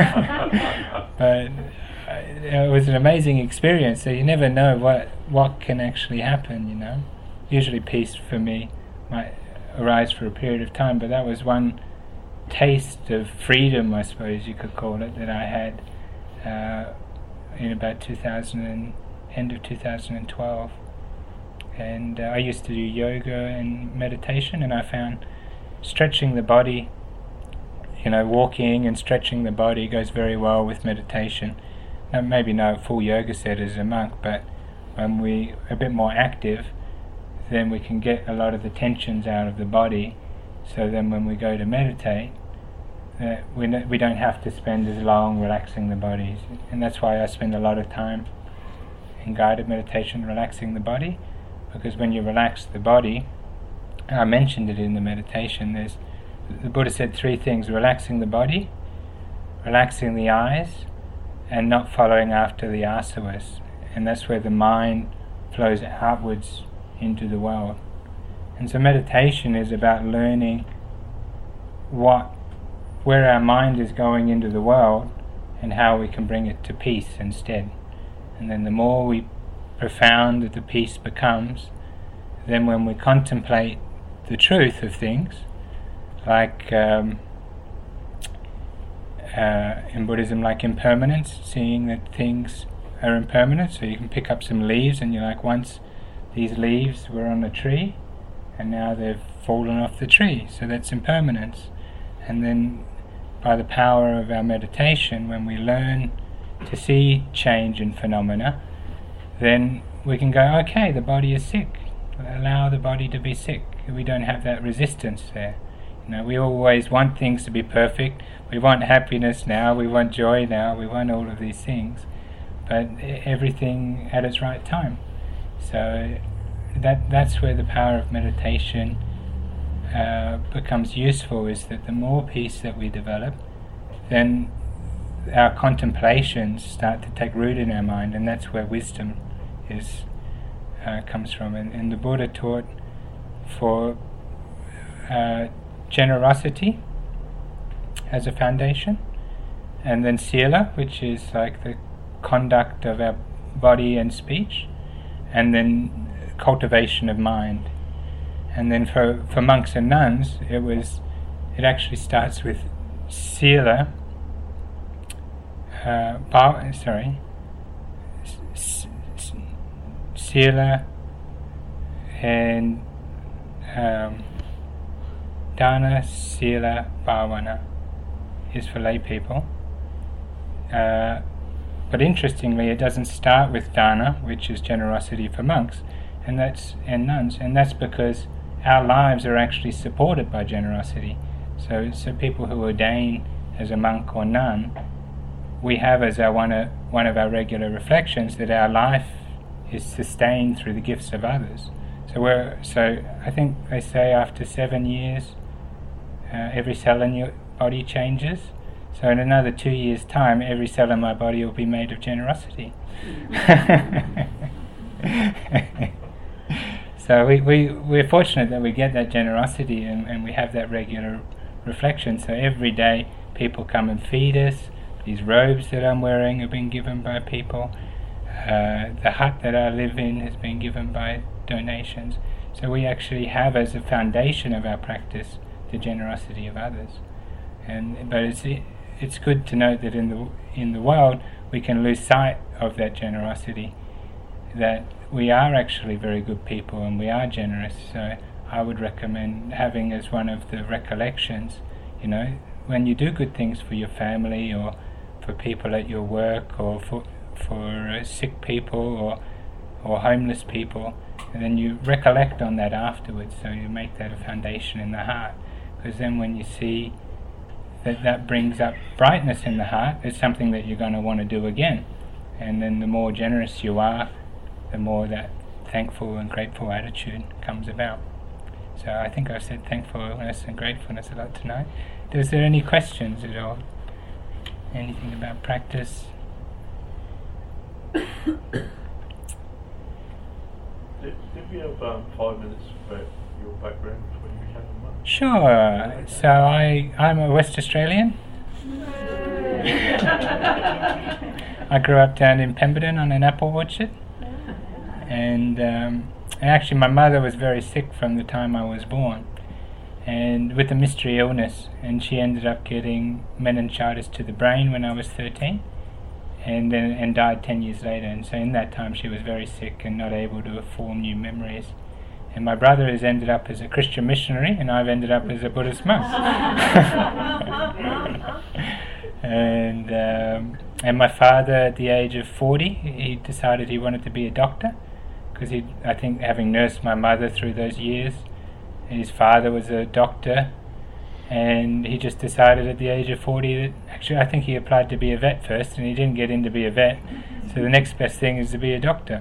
uh, but uh, it was an amazing experience. So you never know what what can actually happen, you know. Usually peace for me might arise for a period of time, but that was one taste of freedom, I suppose you could call it, that I had uh, in about two thousand, end of two thousand twelve. And uh, I used to do yoga and meditation, and I found stretching the body, you know, walking and stretching the body goes very well with meditation. Now, maybe no full yoga set as a monk, but when we are a bit more active, then we can get a lot of the tensions out of the body. So then when we go to meditate, uh, we, no, we don't have to spend as long relaxing the bodies. And that's why I spend a lot of time in guided meditation relaxing the body, because when you relax the body, and I mentioned it in the meditation, there's, the Buddha said three things: relaxing the body, relaxing the eyes, and not following after the asavas. And that's where the mind flows outwards into the world. And so meditation is about learning what, where our mind is going into the world, and how we can bring it to peace instead. And then the more we profound that the peace becomes, then when we contemplate the truth of things, like um, uh, in Buddhism, like impermanence, seeing that things are impermanent. So you can pick up some leaves and you're like, once these leaves were on a tree and now they've fallen off the tree, so that's impermanence. And then by the power of our meditation, when we learn to see change in phenomena, then we can go, okay, the body is sick. Allow the body to be sick. We don't have that resistance there. You know, we always want things to be perfect. We want happiness now. We want joy now. We want all of these things, but everything at its right time. So that that's where the power of meditation uh, becomes useful. Is that the more peace that we develop, then our contemplations start to take root in our mind, and that's where wisdom is uh, comes from. And, and the Buddha taught for uh, generosity as a foundation, and then sila, which is like the conduct of our body and speech, and then cultivation of mind. And then for, for monks and nuns, it was it actually starts with sila. Uh, ba- sorry, s- s- sila and um, dana, sila, bhavana is for lay people. Uh, but interestingly, it doesn't start with dana, which is generosity for monks, and that's and nuns, and that's because our lives are actually supported by generosity. So, so people who ordain as a monk or nun, we have as our one, uh, one of our regular reflections that our life is sustained through the gifts of others. So we're so I think they say after seven years, uh, every cell in your body changes. So in another two years' time, every cell in my body will be made of generosity. So we, we, we're fortunate that we get that generosity and, and we have that regular reflection. So every day people come and feed us. These robes that I'm wearing have been given by people. Uh, the hut that I live in has been given by donations. So we actually have as a foundation of our practice the generosity of others. And but it's it's good to note that in the in the world we can lose sight of that generosity, that we are actually very good people and we are generous. So I would recommend having as one of the recollections, you know, when you do good things for your family or for people at your work or for for uh, sick people or or homeless people, and then you recollect on that afterwards. So you make that a foundation in the heart, because then when you see that that brings up brightness in the heart, it's something that you're going to want to do again. And then the more generous you are, the more that thankful and grateful attitude comes about. So I think I've said thankfulness and gratefulness a lot tonight. Is there any questions at all? Anything about practice? Did, did we have um, five minutes about your background when you became a monk? Sure. So I, I'm a West Australian. I grew up down in Pemberton on an apple orchard. And, um, and actually my mother was very sick from the time I was born, and with a mystery illness, and she ended up getting meningitis to the brain when I was thirteen, and then and died ten years later. And so in that time she was very sick and not able to form new memories. And my brother has ended up as a Christian missionary, and I've ended up as a Buddhist monk. and um, and my father, at the age of forty, he decided he wanted to be a doctor, because he, I think, having nursed my mother through those years, his father was a doctor, and he just decided at the age of forty that, actually I think he applied to be a vet first, and he didn't get in to be a vet, so the next best thing is to be a doctor.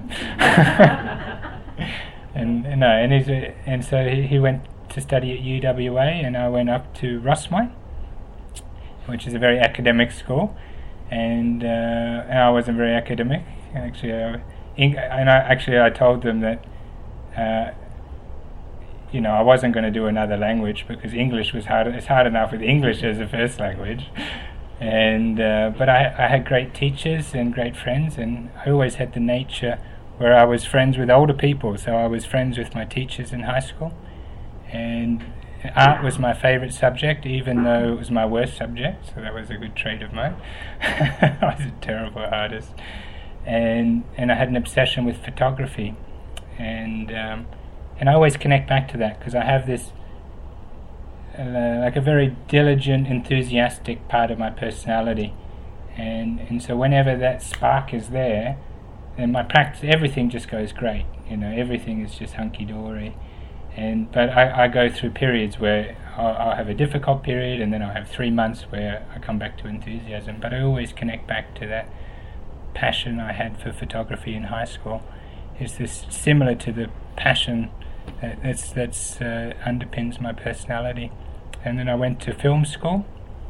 and no, and he's a, and so he, he went to study at U W A, and I went up to Rossmoyne, which is a very academic school, and, uh, and I wasn't very academic, actually. I, And I, actually I told them that, uh, you know, I wasn't going to do another language because English was hard. It's hard enough with English as a first language. And uh, but I, I had great teachers and great friends, and I always had the nature where I was friends with older people. So I was friends with my teachers in high school. And art was my favourite subject, even though it was my worst subject. So that was a good trait of mine. I was a terrible artist. And and I had an obsession with photography, and um, and I always connect back to that because I have this uh, like a very diligent, enthusiastic part of my personality, and and so whenever that spark is there, then my practice, everything just goes great. You know, everything is just hunky dory. And but I, I go through periods where I'll, I'll have a difficult period, and then I'll have three months where I come back to enthusiasm. But I always connect back to that passion I had for photography in high school. Is this similar to the passion that that's, that's uh, underpins my personality? And then I went to film school,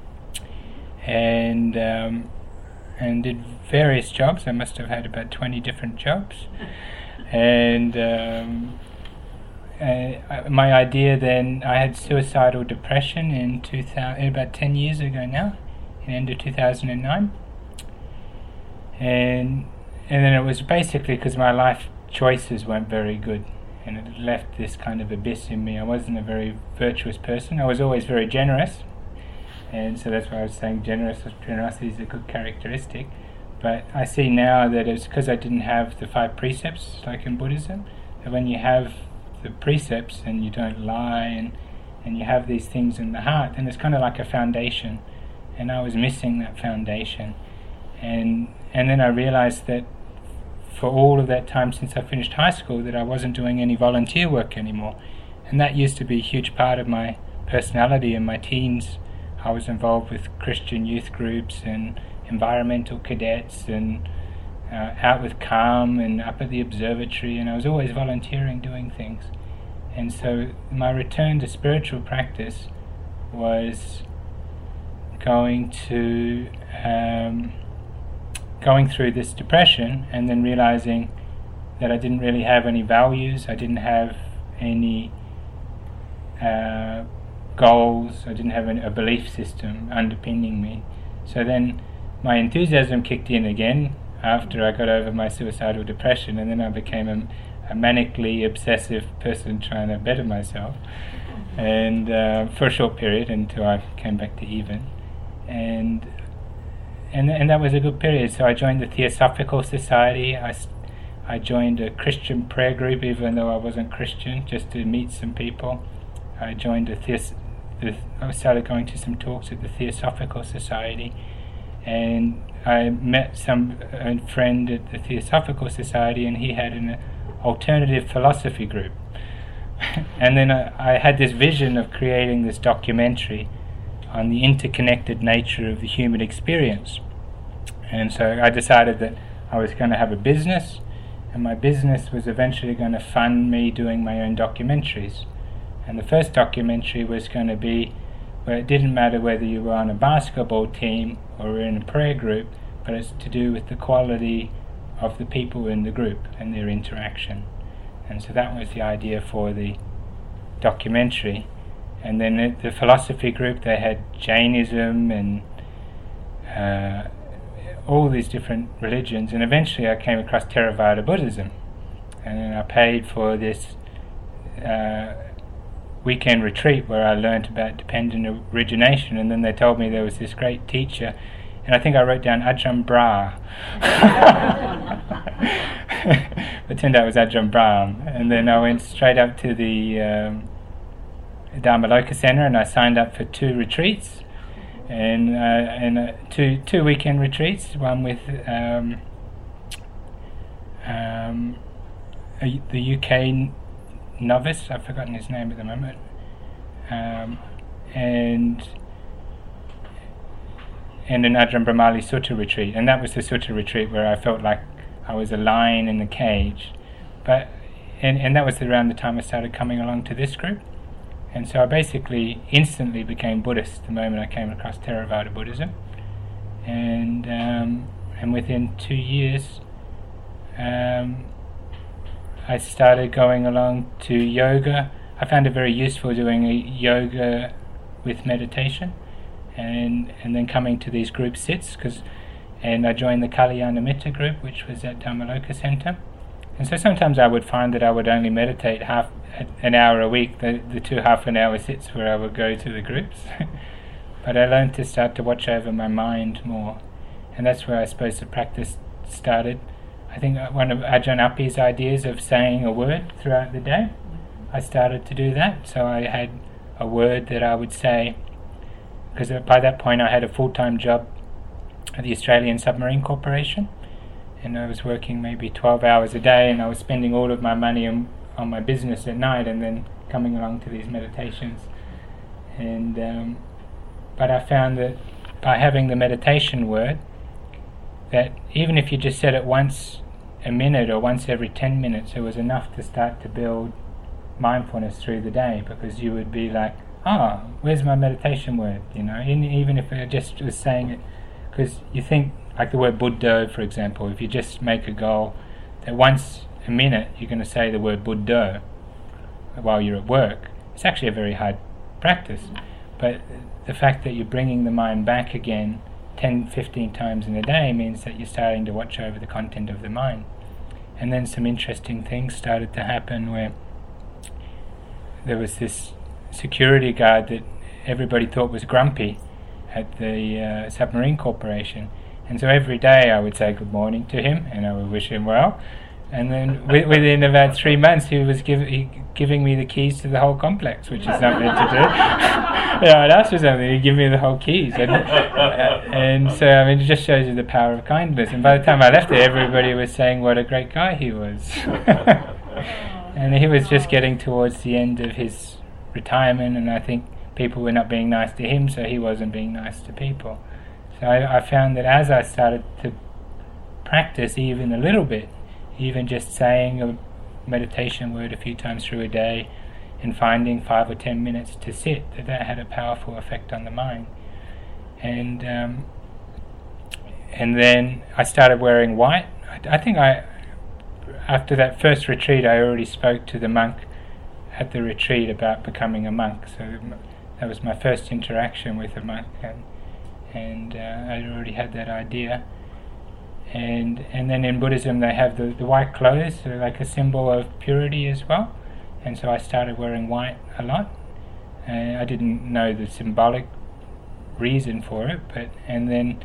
and um, and did various jobs. I must have had about twenty different jobs, and um, uh, my idea then, I had suicidal depression in two thousand, about ten years ago now, in the end of two thousand nine. And and then it was basically because my life choices weren't very good, and it left this kind of abyss in me. I wasn't a very virtuous person. I was always very generous, and so that's why I was saying generous generosity is a good characteristic. But I see now that it's because I didn't have the five precepts like in Buddhism, that when you have the precepts and you don't lie, and and you have these things in the heart, then it's kind of like a foundation, and I was missing that foundation. And and then I realized that for all of that time since I finished high school, that I wasn't doing any volunteer work anymore. And that used to be a huge part of my personality. In my teens, I was involved with Christian youth groups and environmental cadets, and uh, out with Calm and up at the observatory, and I was always volunteering, doing things. And so my return to spiritual practice was going to um, going through this depression, and then realizing that I didn't really have any values, I didn't have any uh, goals, I didn't have an, a belief system underpinning me. So then my enthusiasm kicked in again after I got over my suicidal depression, and then I became a, a manically obsessive person trying to better myself, and uh, for a short period until I came back to even. And And and that was a good period. So I joined the Theosophical Society. I, I joined a Christian prayer group, even though I wasn't Christian, just to meet some people. I joined a Theos, the, I started going to some talks at the Theosophical Society, and I met some a friend at the Theosophical Society, and he had an alternative philosophy group. And then I, I had this vision of creating this documentary on the interconnected nature of the human experience. And so I decided that I was going to have a business, and my business was eventually going to fund me doing my own documentaries. And the first documentary was going to be where it didn't matter whether you were on a basketball team or were in a prayer group, but it's to do with the quality of the people in the group and their interaction. And so that was the idea for the documentary. And then at the philosophy group, they had Jainism and uh, all these different religions, and eventually I came across Theravada Buddhism, and then I paid for this uh, weekend retreat where I learnt about dependent origination, and then they told me there was this great teacher, and I think I wrote down Ajahn Brahm. It turned out it was Ajahn Brahm, and then I went straight up to the um, Dharmaloka Center, and I signed up for two retreats, and uh, and uh, two two weekend retreats. One with um, um, a, the U K novice. I've forgotten his name at the moment, um, and and an Ajahn Brahmali Sutta retreat, and that was the Sutta retreat where I felt like I was a lion in the cage. But and and that was around the time I started coming along to this group. And so I basically instantly became Buddhist the moment I came across Theravada Buddhism, and um, and within two years, um, I started going along to yoga. I found it very useful doing a yoga with meditation, and and then coming to these group sits, because, and I joined the Kalyanamitta group, which was at Dharmaloka Center. And so sometimes I would find that I would only meditate half an hour a week, the, the two half an hour sits where I would go to the groups. But I learned to start to watch over my mind more, and that's where I suppose the practice started. I think one of Ajahn Appi's ideas of saying a word throughout the day, I started to do that. So I had a word that I would say, because by that point I had a full-time job at the Australian Submarine Corporation, and I was working maybe twelve hours a day, and I was spending all of my money on, on my business at night and then coming along to these meditations. And um, but I found that by having the meditation word, that even if you just said it once a minute or once every ten minutes, it was enough to start to build mindfulness through the day, because you would be like, ah, oh, where's my meditation word? You know, in, even if I just was saying it, because you think, like the word Buddha, for example, if you just make a goal that once a minute you're going to say the word Buddha while you're at work, it's actually a very hard practice. But the fact that you're bringing the mind back again ten, fifteen times in a day means that you're starting to watch over the content of the mind. And then some interesting things started to happen, where there was this security guard that everybody thought was grumpy at the uh, Submarine Corporation, and so every day I would say good morning to him and I would wish him well, and then w- within about three months he was give- he giving me the keys to the whole complex, which is something to do. Yeah, I'd ask for something, he'd give me the whole keys, and, uh, and so I mean, it just shows you the power of kindness. And by the time I left there, everybody was saying what a great guy he was. And he was just getting towards the end of his retirement, and I think people were not being nice to him, so he wasn't being nice to people. So I, I found that as I started to practice even a little bit, even just saying a meditation word a few times through a day and finding five or ten minutes to sit, that that had a powerful effect on the mind. And um, and then I started wearing white. I, I think I, after that first retreat, I already spoke to the monk at the retreat about becoming a monk. So that was my first interaction with a monk, and and uh, I already had that idea. And and then in Buddhism they have the, the white clothes, so like a symbol of purity as well. And so I started wearing white a lot. Uh, I didn't know the symbolic reason for it, but and then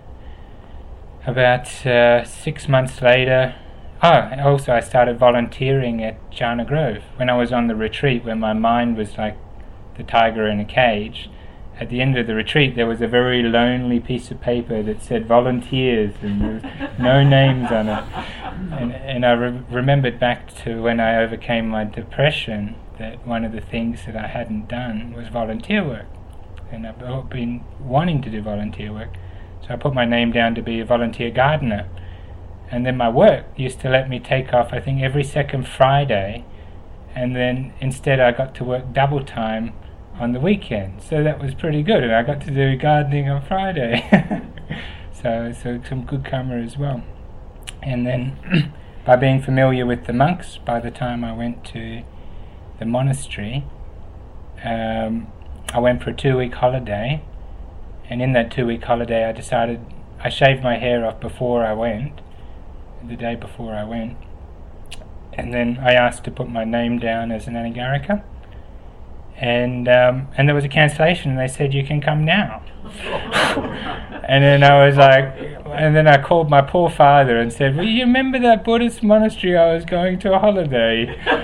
about uh, six months later, oh, also I started volunteering at Jhana Grove when I was on the retreat, where my mind was like the tiger in a cage. At the end of the retreat there was a very lonely piece of paper that said volunteers, and there was no names on it. And, and I re- remembered back to when I overcame my depression, that one of the things that I hadn't done was volunteer work. And I've been wanting to do volunteer work. So I put my name down to be a volunteer gardener. And then my work used to let me take off, I think, every second Friday. And then instead I got to work double time on the weekend. So that was pretty good. And I got to do gardening on Friday. so, so some good karma as well. And then by being familiar with the monks, by the time I went to the monastery, um, I went for a two-week holiday. And in that two-week holiday I decided, I shaved my hair off before I went, the day before I went, and then I asked to put my name down as an anagarika, and um, and there was a cancellation, and they said you can come now. And then I was like, and then I called my poor father and said, well, you remember that Buddhist monastery I was going to a holiday?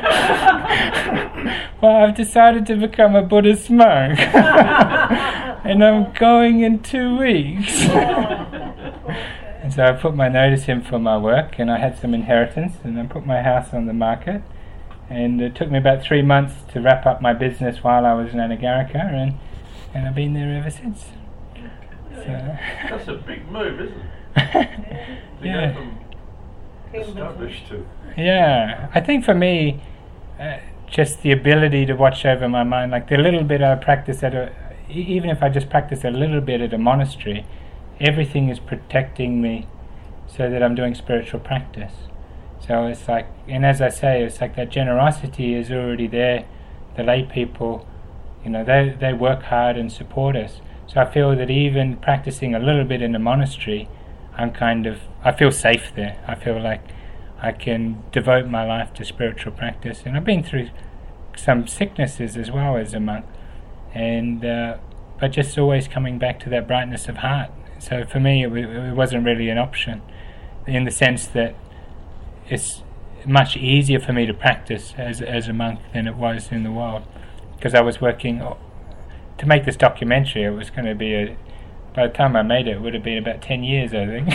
Well, I've decided to become a Buddhist monk. And I'm going in two weeks. And so I put my notice in for my work, and I had some inheritance, and I put my house on the market, and it took me about three months to wrap up my business while I was an anagarika, and, and I've been there ever since. So. That's a big move, isn't it? To Yeah. go from established to... Yeah, I think for me, uh, just the ability to watch over my mind, like the little bit I practice at a, e- even if I just practice a little bit at a monastery, everything is protecting me so that I'm doing spiritual practice. So it's like, and as I say, it's like that generosity is already there. The lay people, you know, they they work hard and support us. So I feel that even practicing a little bit in a monastery, I'm kind of, I feel safe there. I feel like I can devote my life to spiritual practice. And I've been through some sicknesses as well as a monk, and uh, but just always coming back to that brightness of heart. So for me, it, w- it wasn't really an option, in the sense that it's much easier for me to practice as as a monk than it was in the world. because I was working o- to make this documentary. It was going to be a, by the time I made it, it would have been about ten years, I think.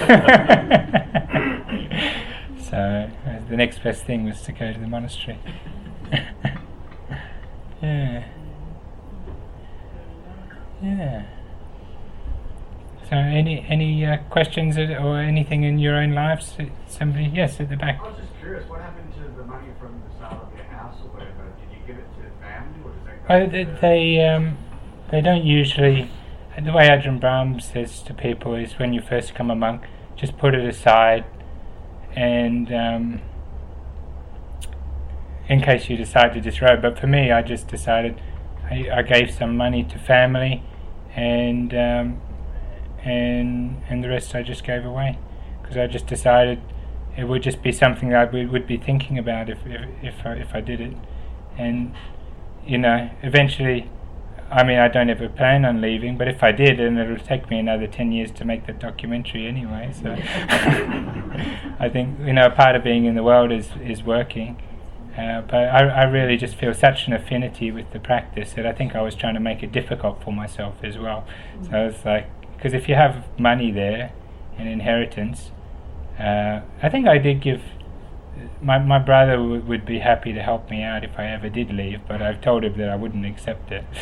So uh, the next best thing was to go to the monastery. Yeah. Yeah. So any any uh, questions or anything in your own lives? Somebody, yes, at the back. I was just curious, what happened to the money from the sale of your house or whatever? Did you give it to family or does that go Oh, to they the- they, um, they don't usually. The way Ajahn Brahm says to people is, when you first become a monk, just put it aside, and um, in case you decide to disrobe. But for me, I just decided I, I gave some money to family, and um, and and the rest I just gave away, because I just decided it would just be something that I would, would be thinking about if if if I, if I did it, and you know, eventually. I mean, I don't ever plan on leaving, but if I did, then it'll take me another ten years to make that documentary anyway. So I think, you know, part of being in the world is, is working. Uh, but I, I really just feel such an affinity with the practice that I think I was trying to make it difficult for myself as well. Mm-hmm. So it's like, because if you have money there, an inheritance, uh, I think I did give... My my brother w- would be happy to help me out if I ever did leave, but I've told him that I wouldn't accept it.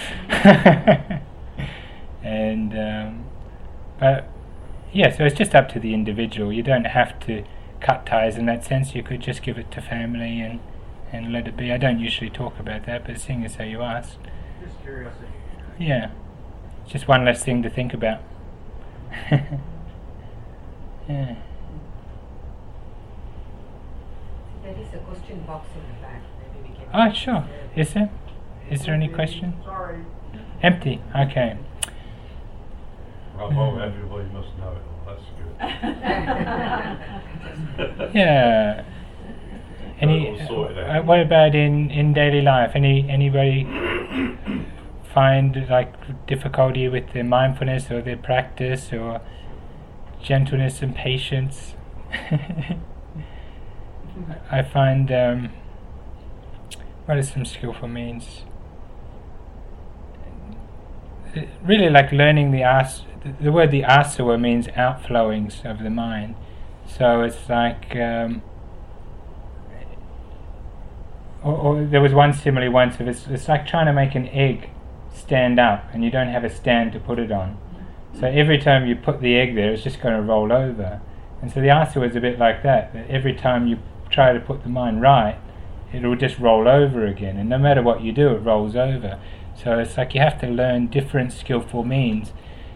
And um, but yeah, so it's just up to the individual. You don't have to cut ties in that sense. You could just give it to family and, and let it be. I don't usually talk about that, but seeing as how you asked, Just curiosity. yeah, just one less thing to think about. Yeah. There is a question box in the back. Maybe we can. Oh, sure. Is there? Is there any question? Sorry. Empty. Okay. Well, well, everybody must know it all. That's good. Yeah. Any? We'll sort it out. Uh, what about in, in daily life? Any anybody find like difficulty with their mindfulness or their practice or gentleness and patience? I find um, what are some skillful means? Really, like learning the as the word the asava means outflowings of the mind. So it's like, um, or, or there was one simile once of it's, it's like trying to make an egg stand up, and you don't have a stand to put it on. So every time you put the egg there, it's just going to roll over. And so the asava is a bit like that. That every time you try to put the mind right, it will just roll over again, and no matter what you do, it rolls over. So it's like you have to learn different skillful means.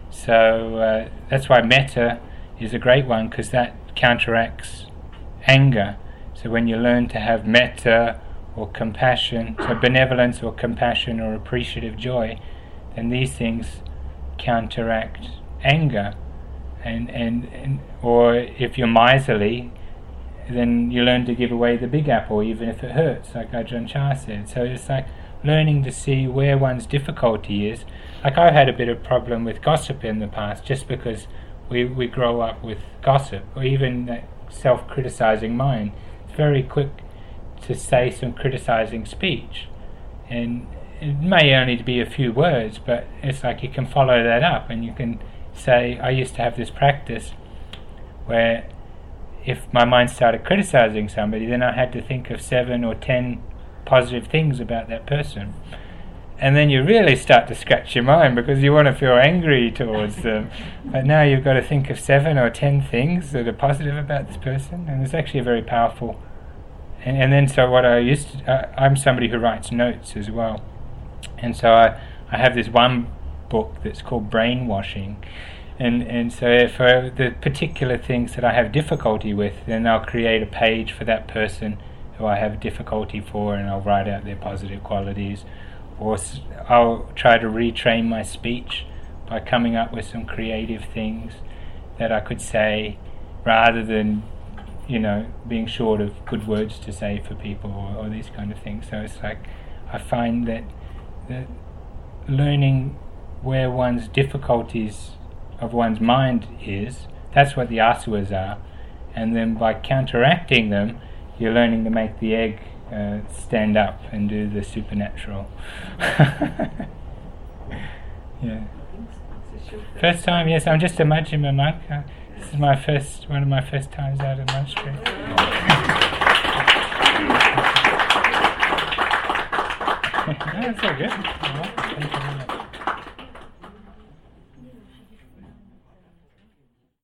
So uh, that's why metta is a great one, because that counteracts anger. So when you learn to have metta or compassion, so benevolence or compassion or appreciative joy, then these things counteract anger. And, and, and or if you're miserly, then you learn to give away the big apple even if it hurts, like Ajahn Chah said. So it's like learning to see where one's difficulty is. Like I had a bit of problem with gossip in the past, just because we, we grow up with gossip, or even that self-criticizing mind. It's very quick to say some criticizing speech, and it may only be a few words, but it's like you can follow that up, and you can say, I used to have this practice where if my mind started criticizing somebody, then I had to think of seven or ten positive things about that person. And then you really start to scratch your mind because you want to feel angry towards them. But now you've got to think of seven or ten things that are positive about this person, and it's actually a very powerful. And, and then so what I used to, uh, I'm somebody who writes notes as well. And so I, I have this one book that's called Brainwashing. And and so for the particular things that I have difficulty with, then I'll create a page for that person who I have difficulty for, and I'll write out their positive qualities. Or s- I'll try to retrain my speech by coming up with some creative things that I could say, rather than, you know, being short of good words to say for people, or, or these kind of things. So it's like I find that, that learning where one's difficulties of one's mind is, that's what the asavas are, and then by counteracting them, you're learning to make the egg uh, stand up and do the supernatural. Yeah. First time, yes. I'm just a Majjhima monk. Uh, this is my first, one of my first times out of the monastery. That's so good.